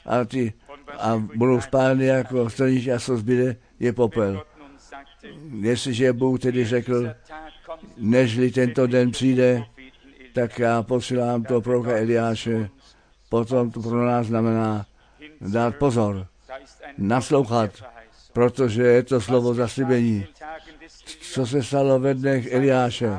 a budou spáleny jako strniště a co zbyde je popel. Jestliže Bůh tedy řekl, nežli tento den přijde, tak já posílám toho proroka Eliáše. Potom to pro nás znamená dát pozor, naslouchat, protože je to slovo zaslíbení. Co se stalo ve dnech Eliáše?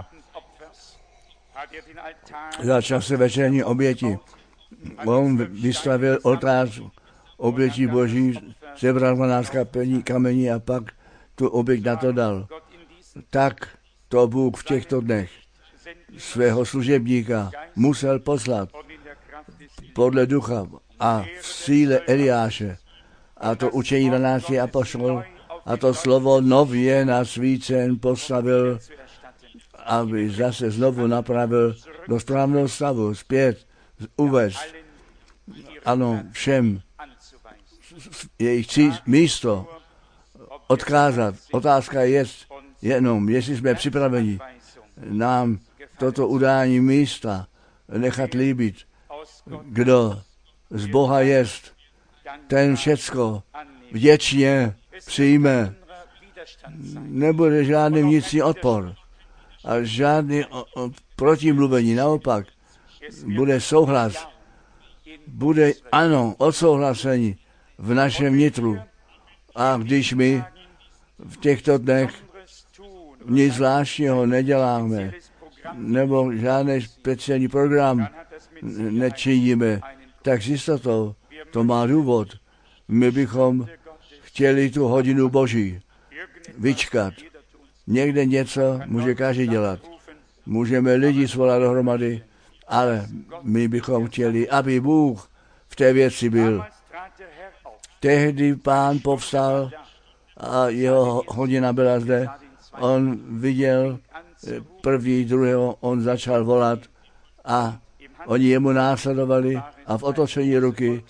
Začal se večerní oběti. On vystavil oltář obětí Boží, sebral 12 kamení a pak tu oběť na to dal. Tak to Bůh v těchto dnech svého služebníka musel poslat podle ducha a v síle Eliáše. A to učení 12 apoštolů a to slovo nově nasvícen postavil, aby zase znovu napravil do správného stavu, zpět uvést. Ano, všem jejich místo odkázat. Otázka je jenom, jestli jsme připraveni nám toto udání místa nechat líbit. Kdo z Boha jest, ten všecko vděčně přijme. Nebude žádný vnitřní odpor a žádný protimluvení. Naopak, bude souhlas, bude ano, odsouhlasení v našem vnitru. A když my v těchto dnech nic zvláštního neděláme, nebo žádný speciální program nečiníme, tak s jistotou to má důvod. My bychom chtěli tu hodinu Boží vyčkat. Někde něco může každý dělat. Můžeme lidi svolat dohromady, ale my bychom chtěli, aby Bůh v té věci byl. Tehdy Pán povstal a jeho hodina byla zde. On viděl první, druhého, on začal volat a oni jemu následovali a v otočení ruky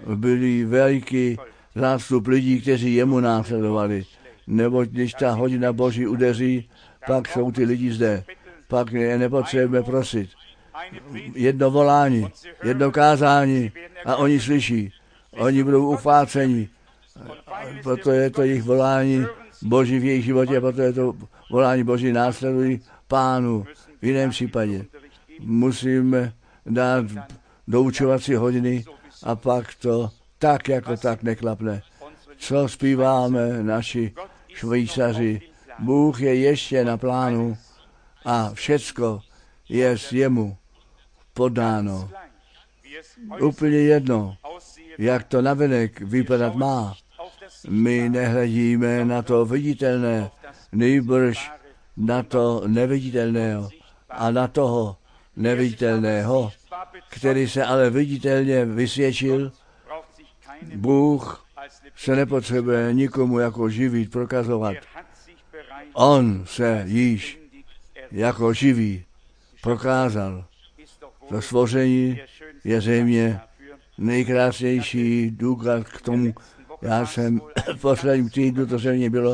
byli veliký zástup lidí, kteří jemu následovali. Neboť když ta hodina Boží udeří, pak jsou ty lidi zde. Pak je nepotřebujeme prosit. Jedno volání, jedno kázání a oni slyší. Oni budou uchváceni. Proto je to jejich volání Boží v jejich životě, proto je to volání Boží následují Pánu. V jiném případě musíme dát doučovací hodiny a pak to tak jako tak neklapne. Co zpíváme naši Švýcaři? Bůh je ještě na plánu a všecko je jemu podáno. Úplně jedno, jak to navenek vypadat má. My nehledíme na to viditelné, nejbrž na to neviditelného a na toho neviditelného, který se ale viditelně vysvědčil. Bůh se nepotřebuje nikomu jako živý prokazovat. On se již jako živý prokázal. To stvoření je zřejmě nejkrásnější důkaz k tomu. Já jsem v posledním týdnu, to zřejmě bylo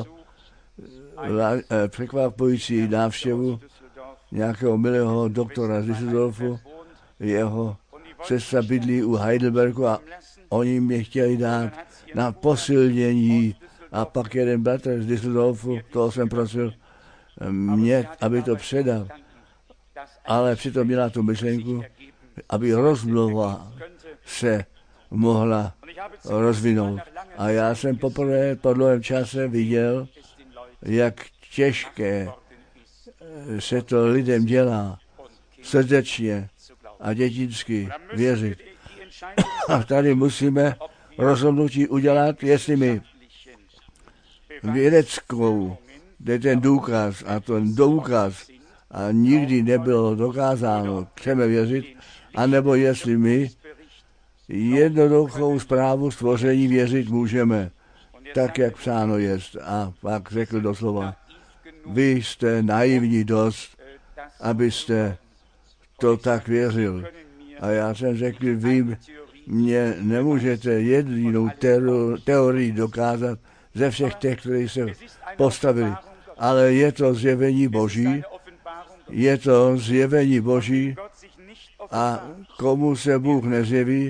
překvapující návštěvu nějakého milého doktora z Düsseldorfu. Jeho sestra bydlí u Heidelbergu a oni mě chtěli dát na posilnění. A pak jeden bratr z Düsseldorfu, toho jsem prosil mě, aby to předal. Ale přitom měla tu myšlenku, aby rozmluva se mohla rozvinout. A já jsem poprvé po dlouhém čase viděl, jak těžké se to lidem dělá srdečně a dětinsky věřit. A tady musíme rozhodnutí udělat, jestli my vědeckou, ten důkaz a ten důkaz a nikdy nebylo dokázáno, chceme věřit, anebo jestli my jednoduchou zprávu stvoření věřit můžeme, tak jak psáno jest. A pak řekl doslova, vy jste naivní dost, abyste to tak věřil. A já jsem řekl, vy mě nemůžete jedinou teorii dokázat ze všech těch, kteří se postavili. Ale je to zjevení Boží, je to zjevení Boží a komu se Bůh nezjeví,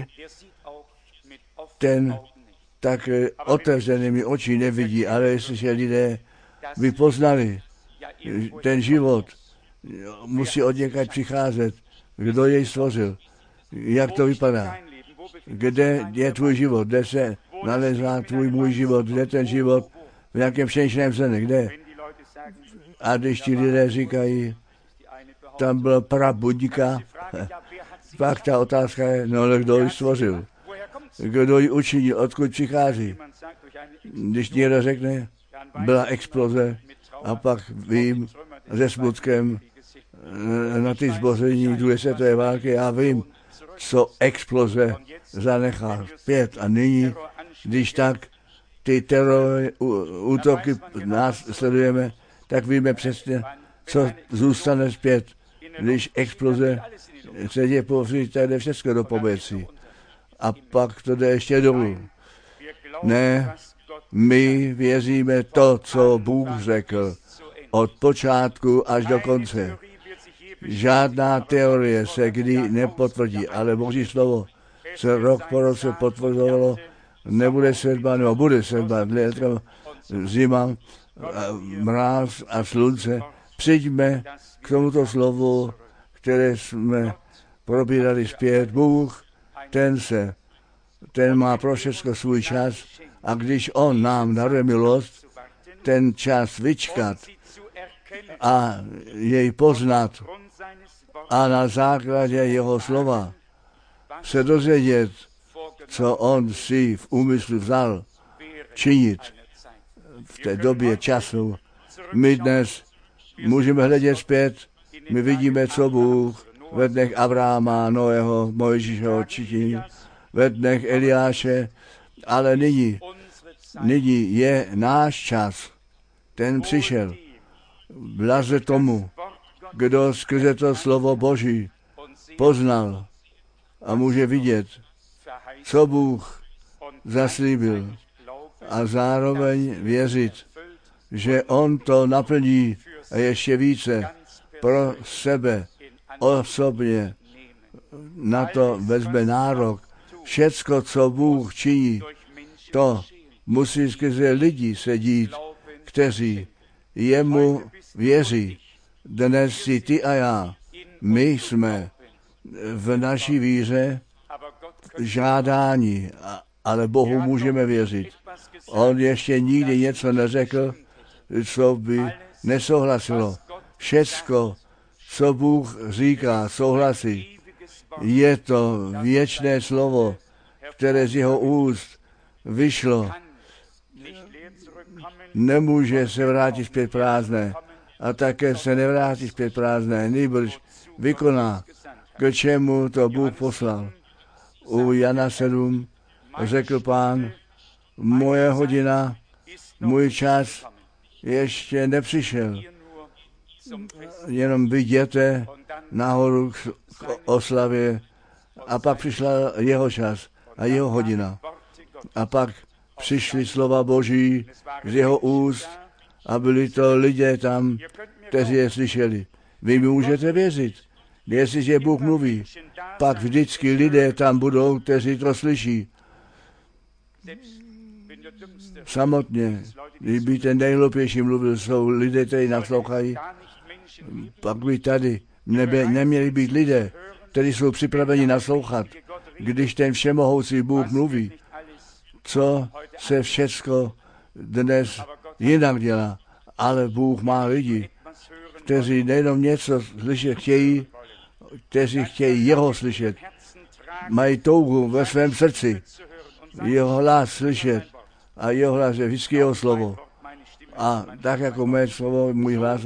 ten tak otevřenými oči nevidí, ale jestliže lidé by poznali ten život, musí od někaď přicházet, kdo jej stvořil, jak to vypadá, kde je tvůj život, kde se nalezá můj život, kde ten život v nějakém všenčném zemi, kde. A když ti lidé říkají, tam byl prabudíka, pak ta otázka je, no ale kdo ji stvořil? Kdo ji učinil, odkud přichází? Když někdo řekne, byla exploze a pak vím se smutkem na ty zboření druhé světové války, já vím, co exploze zanechá zpět. A nyní, když tak ty terorové útoky nás sledujeme, tak víme přesně, co zůstane zpět. Když exploze se děje povřít, tak jde všechno do pověcí. A pak to jde ještě dolů. Ne, my věříme to, co Bůh řekl, od počátku až do konce. Žádná teorie se kdy nepotvrdí, ale Boží slovo se rok po roce potvrzovalo, nebude světba, nebo bude světba, zima, mráz a slunce. Přijďme k tomuto slovu, které jsme probírali zpět. Bůh, ten má pro všechno svůj čas a když on nám daruje milost, ten čas vyčkat a jej poznat a na základě jeho slova se dozvědět, co on si v úmyslu vzal činit v té době času. My dnes můžeme hledět zpět, my vidíme, co Bůh ve dnech Abraháma, Noého, Mojžíšeho činil, ve dnech Eliáše, ale nyní je náš čas. Ten přišel. Blaze tomu, kdo skrze to slovo Boží poznal a může vidět, co Bůh zaslíbil. A zároveň věřit, že on to naplní a ještě více pro sebe osobně na to vezme nárok. Všecko, co Bůh činí, to musí skrze lidi se dít, kteří jemu věří. Dnes si ty a já, my jsme v naší víře žádání, ale Bohu můžeme věřit. On ještě nikdy něco neřekl, co by nesouhlasilo. Všecko, co Bůh říká, souhlasí. Je to věčné slovo, které z jeho úst vyšlo. Nemůže se vrátit zpět prázdné a také se nevrátí zpět prázdné, nýbrž vykoná, k čemu to Bůh poslal. U Jana 7 řekl Pán, moje hodina, můj čas ještě nepřišel. Jenom viděte nahoru k oslavě a pak přišla jeho čas a jeho hodina. A pak přišly slova Boží z jeho úst a byli to lidé tam, kteří je slyšeli. Vy mi můžete věřit. Jestliže Bůh mluví, pak vždycky lidé tam budou, kteří to slyší. Samotně, kdyby ten nejhloupější mluvil, jsou lidé, kteří naslouchají, pak by tady neměli být lidé, kteří jsou připraveni naslouchat, když ten všemohoucí Bůh mluví, co se všecko dnes jinak dělá. Ale Bůh má lidi, kteří nejenom něco slyšet chtějí, kteří chtějí jeho slyšet. Mají touhu ve svém srdci jeho hlas slyšet a jeho hlas je vždycky jeho slovo. A tak jako mé slovo, můj hlas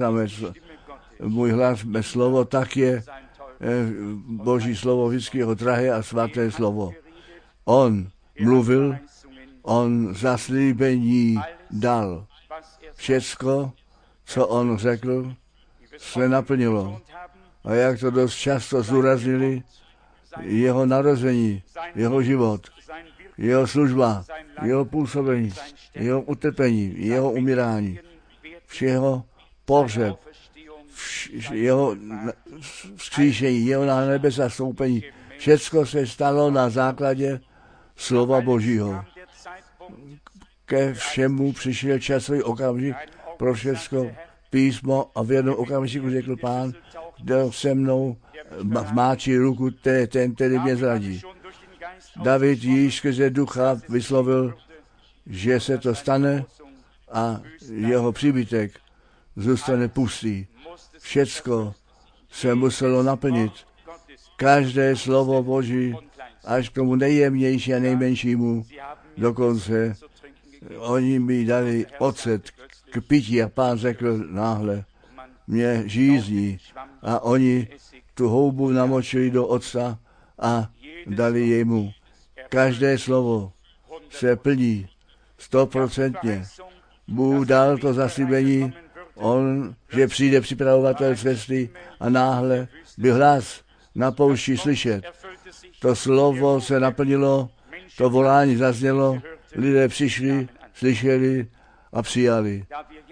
mé slovo, tak je Boží slovo vždycky jeho drahé a svaté slovo. On mluvil, on zaslíbení dal. Všecko, co on řekl, se naplnilo. A jak to dost často zdůraznili, jeho narození, jeho život, jeho služba, jeho působení, jeho utrpení, jeho umírání, všeho pohřeb, jeho vzkříšení, jeho na nebe zastoupení. Všecko se stalo na základě slova Božího. Ke všemu přišel časový okamžik pro všecko písmo a v jednom okamžiku řekl Pán, kdo se mnou máčí ruku, ten, který mě zradí. David již skrze ducha vyslovil, že se to stane a jeho příbytek zůstane pustý. Všecko se muselo naplnit. Každé slovo Boží, až k tomu nejjemnější a nejmenšímu, dokonce oni mi dali ocet k pití a Pán řekl náhle, mě žízní a oni tu houbu namočili do octa a dali jemu. Každé slovo se plní 100%. Bůh dal to zaslíbení, on, že přijde připravovatel cesty a náhle byl hlas na poušti slyšet. To slovo se naplnilo, to volání zaznělo, lidé přišli, slyšeli a přijali.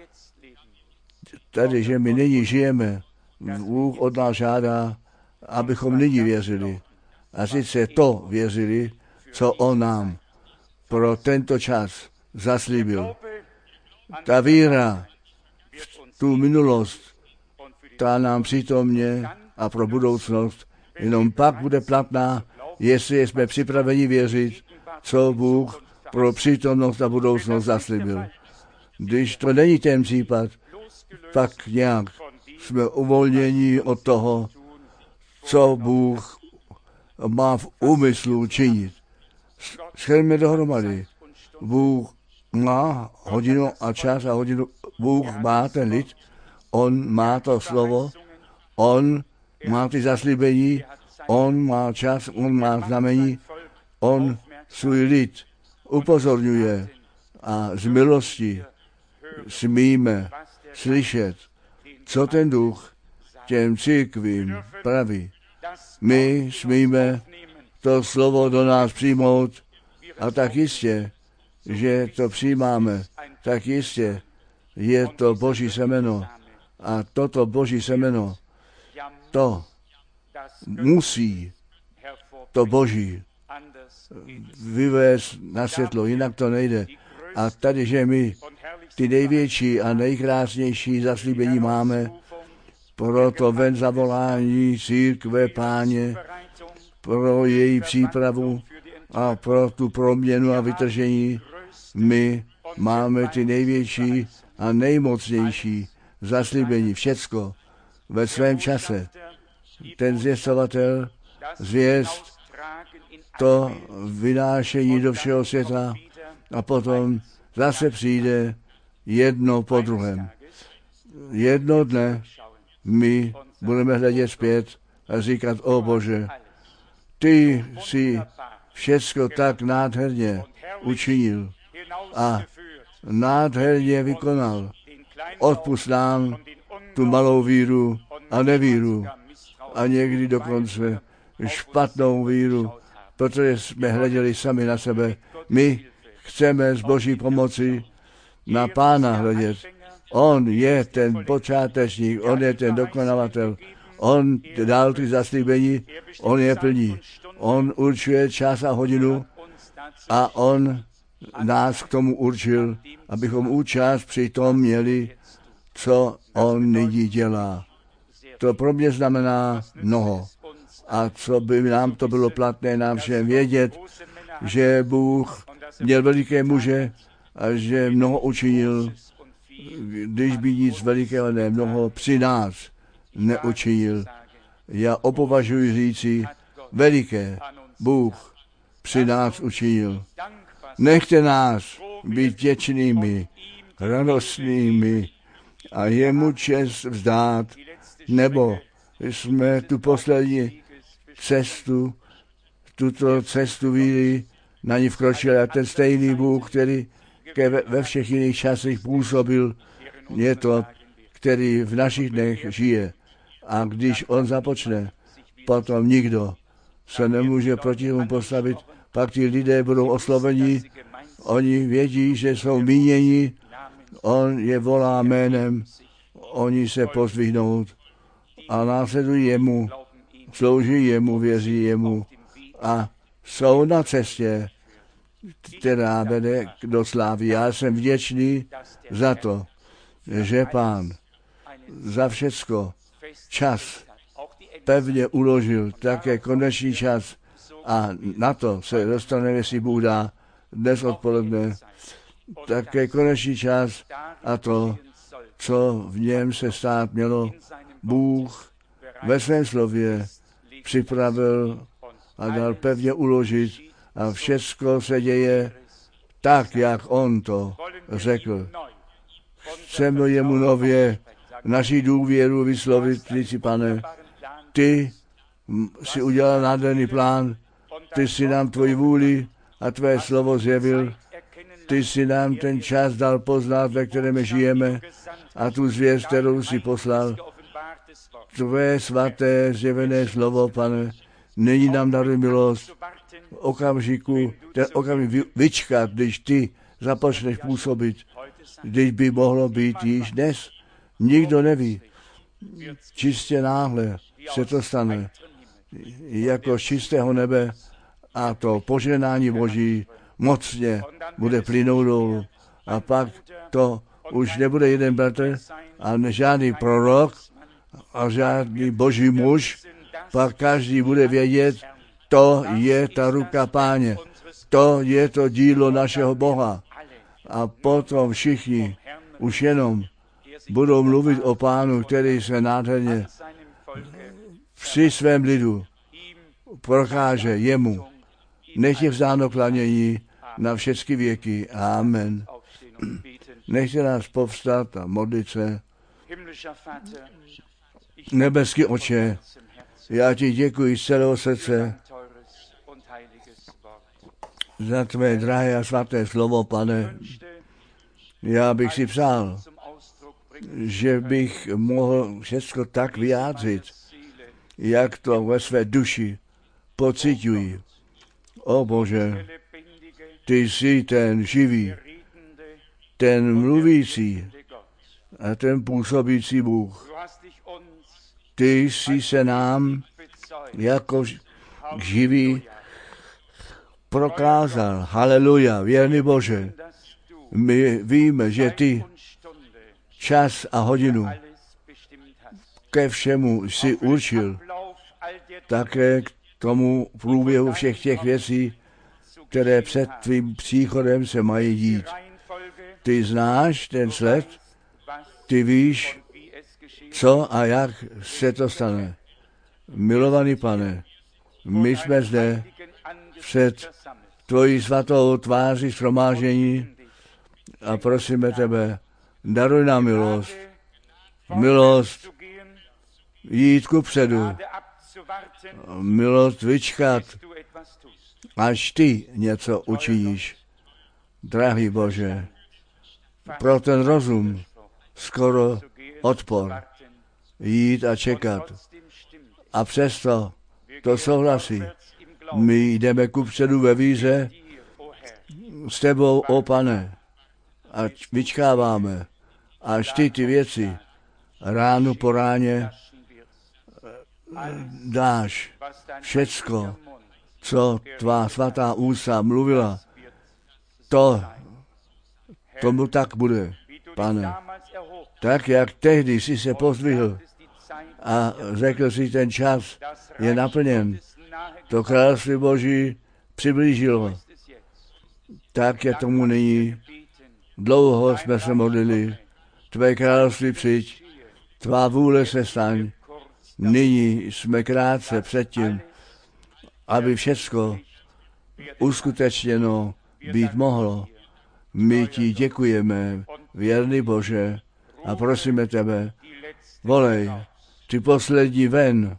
Tady, že my nyní žijeme, Bůh od nás žádá, abychom nyní věřili. A sice to věřili, co on nám pro tento čas zaslíbil. Ta víra v tu minulost, ta nám přítomně a pro budoucnost jenom pak bude platná, jestli jsme připraveni věřit, co Bůh pro přítomnost a budoucnost zaslíbil. Když to není ten případ, tak nějak jsme uvolněni od toho, co Bůh má v úmyslu činit. Shrňme dohromady. Bůh má hodinu a čas a hodinu. Bůh má ten lid, on má to slovo, on má ty zaslíbení, on má čas, on má znamení, on svůj lid upozorňuje a z milosti smíme slyšet, co ten duch těm církvím praví. My smíme to slovo do nás přijmout A tak jistě, že to přijímáme, tak jistě je to Boží semeno. A toto Boží semeno, to musí to Boží vyvést na světlo, jinak to nejde. A tady, že my ty největší a nejkrásnější zaslíbení máme, proto ven zavolání církve Páně, pro její přípravu a pro tu proměnu a vytržení, my máme ty největší a nejmocnější zaslíbení, všecko ve svém čase. Ten zvěstovatel, zvěst, to vynášení do všeho světa a potom zase přijde jedno po druhém. Jedno dne my budeme hledět zpět a říkat, o Bože, ty jsi všecko tak nádherně učinil a nádherně vykonal. Odpusť nám tu malou víru a nevíru a někdy dokonce špatnou víru, protože jsme hleděli sami na sebe. My chceme z Boží pomoci na Pána hledět. On je ten počátečník, on je ten dokonavatel, on dal ty zaslíbení, on je plní. On určuje čas a hodinu a on nás k tomu určil, abychom účast při tom měli, co on nyní dělá. To pro mě znamená mnoho. A co by nám to bylo platné, nám všem vědět, že Bůh měl veliké muže a že mnoho učinil, když by nic velikého ne, mnoho při nás neučinil. Já opovažuji říci, veliké Bůh při nás učinil. Nechte nás být vděčnými, radostnými a jemu čest vzdát, nebo jsme tu poslední cestu, tuto cestu víry na ní vkročili a ten stejný Bůh, který ve všech jiných časech působil, je to, který v našich dnech žije. A když on započne, potom nikdo se nemůže proti němu postavit, pak ti lidé budou osloveni, oni vědí, že jsou míněni, on je volá jménem, oni se pozdvihnou a následují jemu, slouží jemu, věří jemu a jsou na cestě, která vede do slávy. Já jsem vděčný za to, že Pán za všecko čas pevně uložil, také konečný čas a na to se dostaneme, jestli Bůh dá, dnes odpoledne, také konečný čas a to, co v něm se stát mělo, Bůh ve svém slově připravil a dal pevně uložit a všecko se děje tak, jak on to řekl. Chceme jemu nově naši důvěru vyslovit, říci, Pane, ty si udělal nádherný plán, ty si nám tvoji vůli a tvé slovo zjevil, ty si nám ten čas dal poznat, ve kterém žijeme a tu zvěst, kterou si poslal. Tvé svaté zjevené slovo, Pane, nyní nám daruj milost okamžiku, ten okamžik vyčkat, když ty započneš působit, když by mohlo být již dnes. Nikdo neví. Čistě náhle se to stane. Jako z čistého nebe a to požehnání Boží mocně bude plynout dolů. A pak to už nebude jeden bratr, ale žádný prorok a žádný Boží muž, pak každý bude vědět, to je ta ruka Páně, to je to dílo našeho Boha. A potom všichni už jenom budou mluvit o Pánu, který se nádherně při svém lidu prokáže jemu. Nech je vzáno klanění na všechny věky. Amen. Nechte nás povstat a modlit se. Nebeský Otče, já ti děkuji z celého srdce za tvé drahé a svaté slovo, Pane. Já bych si přál, že bych mohl všechno tak vyjádřit, jak to ve své duši pociťuji. O Bože, Ty jsi ten živý, ten mluvící a ten působící Bůh. Ty jsi se nám jako živý prokázal. Haleluja, věrný Bože. My víme, že ty čas a hodinu ke všemu jsi určil, také k tomu průběhu všech těch věcí, které před tvým příchodem se mají dít. Ty znáš ten sled, ty víš, co a jak se to stane. Milovaný Pane, my jsme zde před tvojí svatou tváří shromáždění a prosíme tebe, daruj nám milost. Milost jít kupředu. Milost vyčkat, až ty něco učiníš. Drahý Bože, pro ten rozum skoro odpor. Jít a čekat. A přesto to souhlasí. My jdeme kupředu ve víře s tebou, o Pane, a vyčkáváme, až ty věci ráno po ráně dáš všecko, co tvá svatá ústa mluvila. Tomu tak bude, Pane. Tak, jak tehdy jsi se pozdvihl a řekl si, ten čas je naplněn, to království Boží přiblížilo. Tak je tomu nyní. Dlouho jsme se modlili. Tvé království přijď, tvá vůle se staň. Nyní jsme krátce předtím, aby všecko uskutečněno být mohlo. My ti děkujeme, věrný Bože, a prosíme tebe, volej ty poslední ven.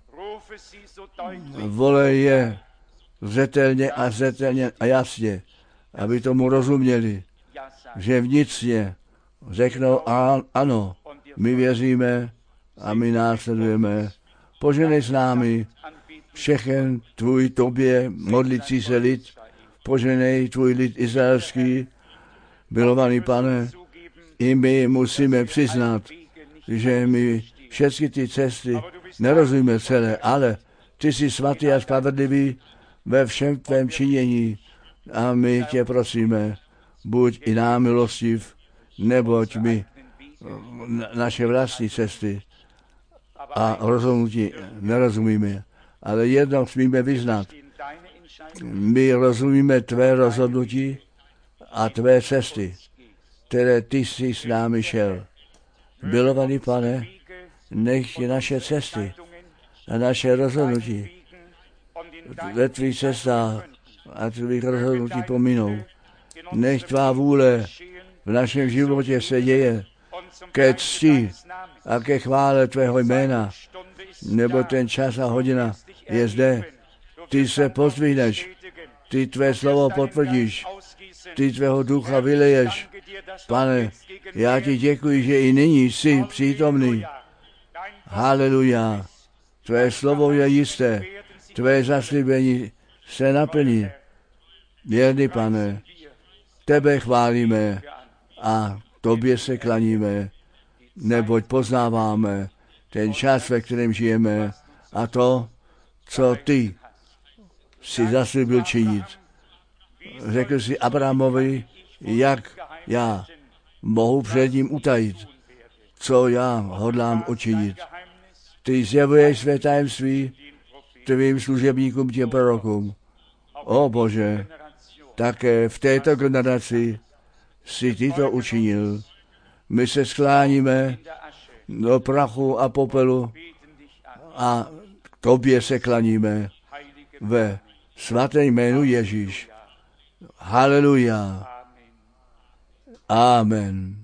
Volej je zřetelně a jasně, aby tomu rozuměli, že vnitřně řeknou ano, my věříme a my následujeme. Poženej s námi všechen tvůj tobě modlící se lid, poženej tvůj lid izraelský, milovaný Pane, i my musíme přiznat, že my všechny ty cesty nerozumíme celé, ale ty jsi svatý a spravedlivý ve všem tvém činění a my tě prosíme, buď i nám milostiv, neboť my naše vlastní cesty a rozhodnutí nerozumíme, ale jedno smíme vyznat. My rozumíme tvé rozhodnutí a tvé cesty, které ty jsi s námi šel. Milovaný Pane, nech naše cesty a naše rozhodnutí ve tvých cestách a tvých rozhodnutí pominou. Nech tvá vůle v našem životě se děje ke cti a ke chvále tvého jména, nebo ten čas a hodina je zde. Ty se pozdvihneš, ty tvé slovo potvrdíš, ty tvého ducha vyleješ. Pane, já ti děkuji, že i nyní jsi přítomný. Haleluja. Tvé slovo je jisté, tvé zaslíbení se naplní. Věrný Pane, tebe chválíme a tobě se klaníme, neboť poznáváme ten čas, ve kterém žijeme a to, co ty si zaslíbil činit. Řekl jsi Abrahamovi, jak já mohu před ním utajit, co já hodlám učinit. Ty zjevuješ své tajemství tvým služebníkům, těm prorokům. O Bože, také v této generaci si ty to učinil. My se skláníme do prachu a popelu a tobě se klaníme ve svatém jménu Ježíš. Haleluja. Amen.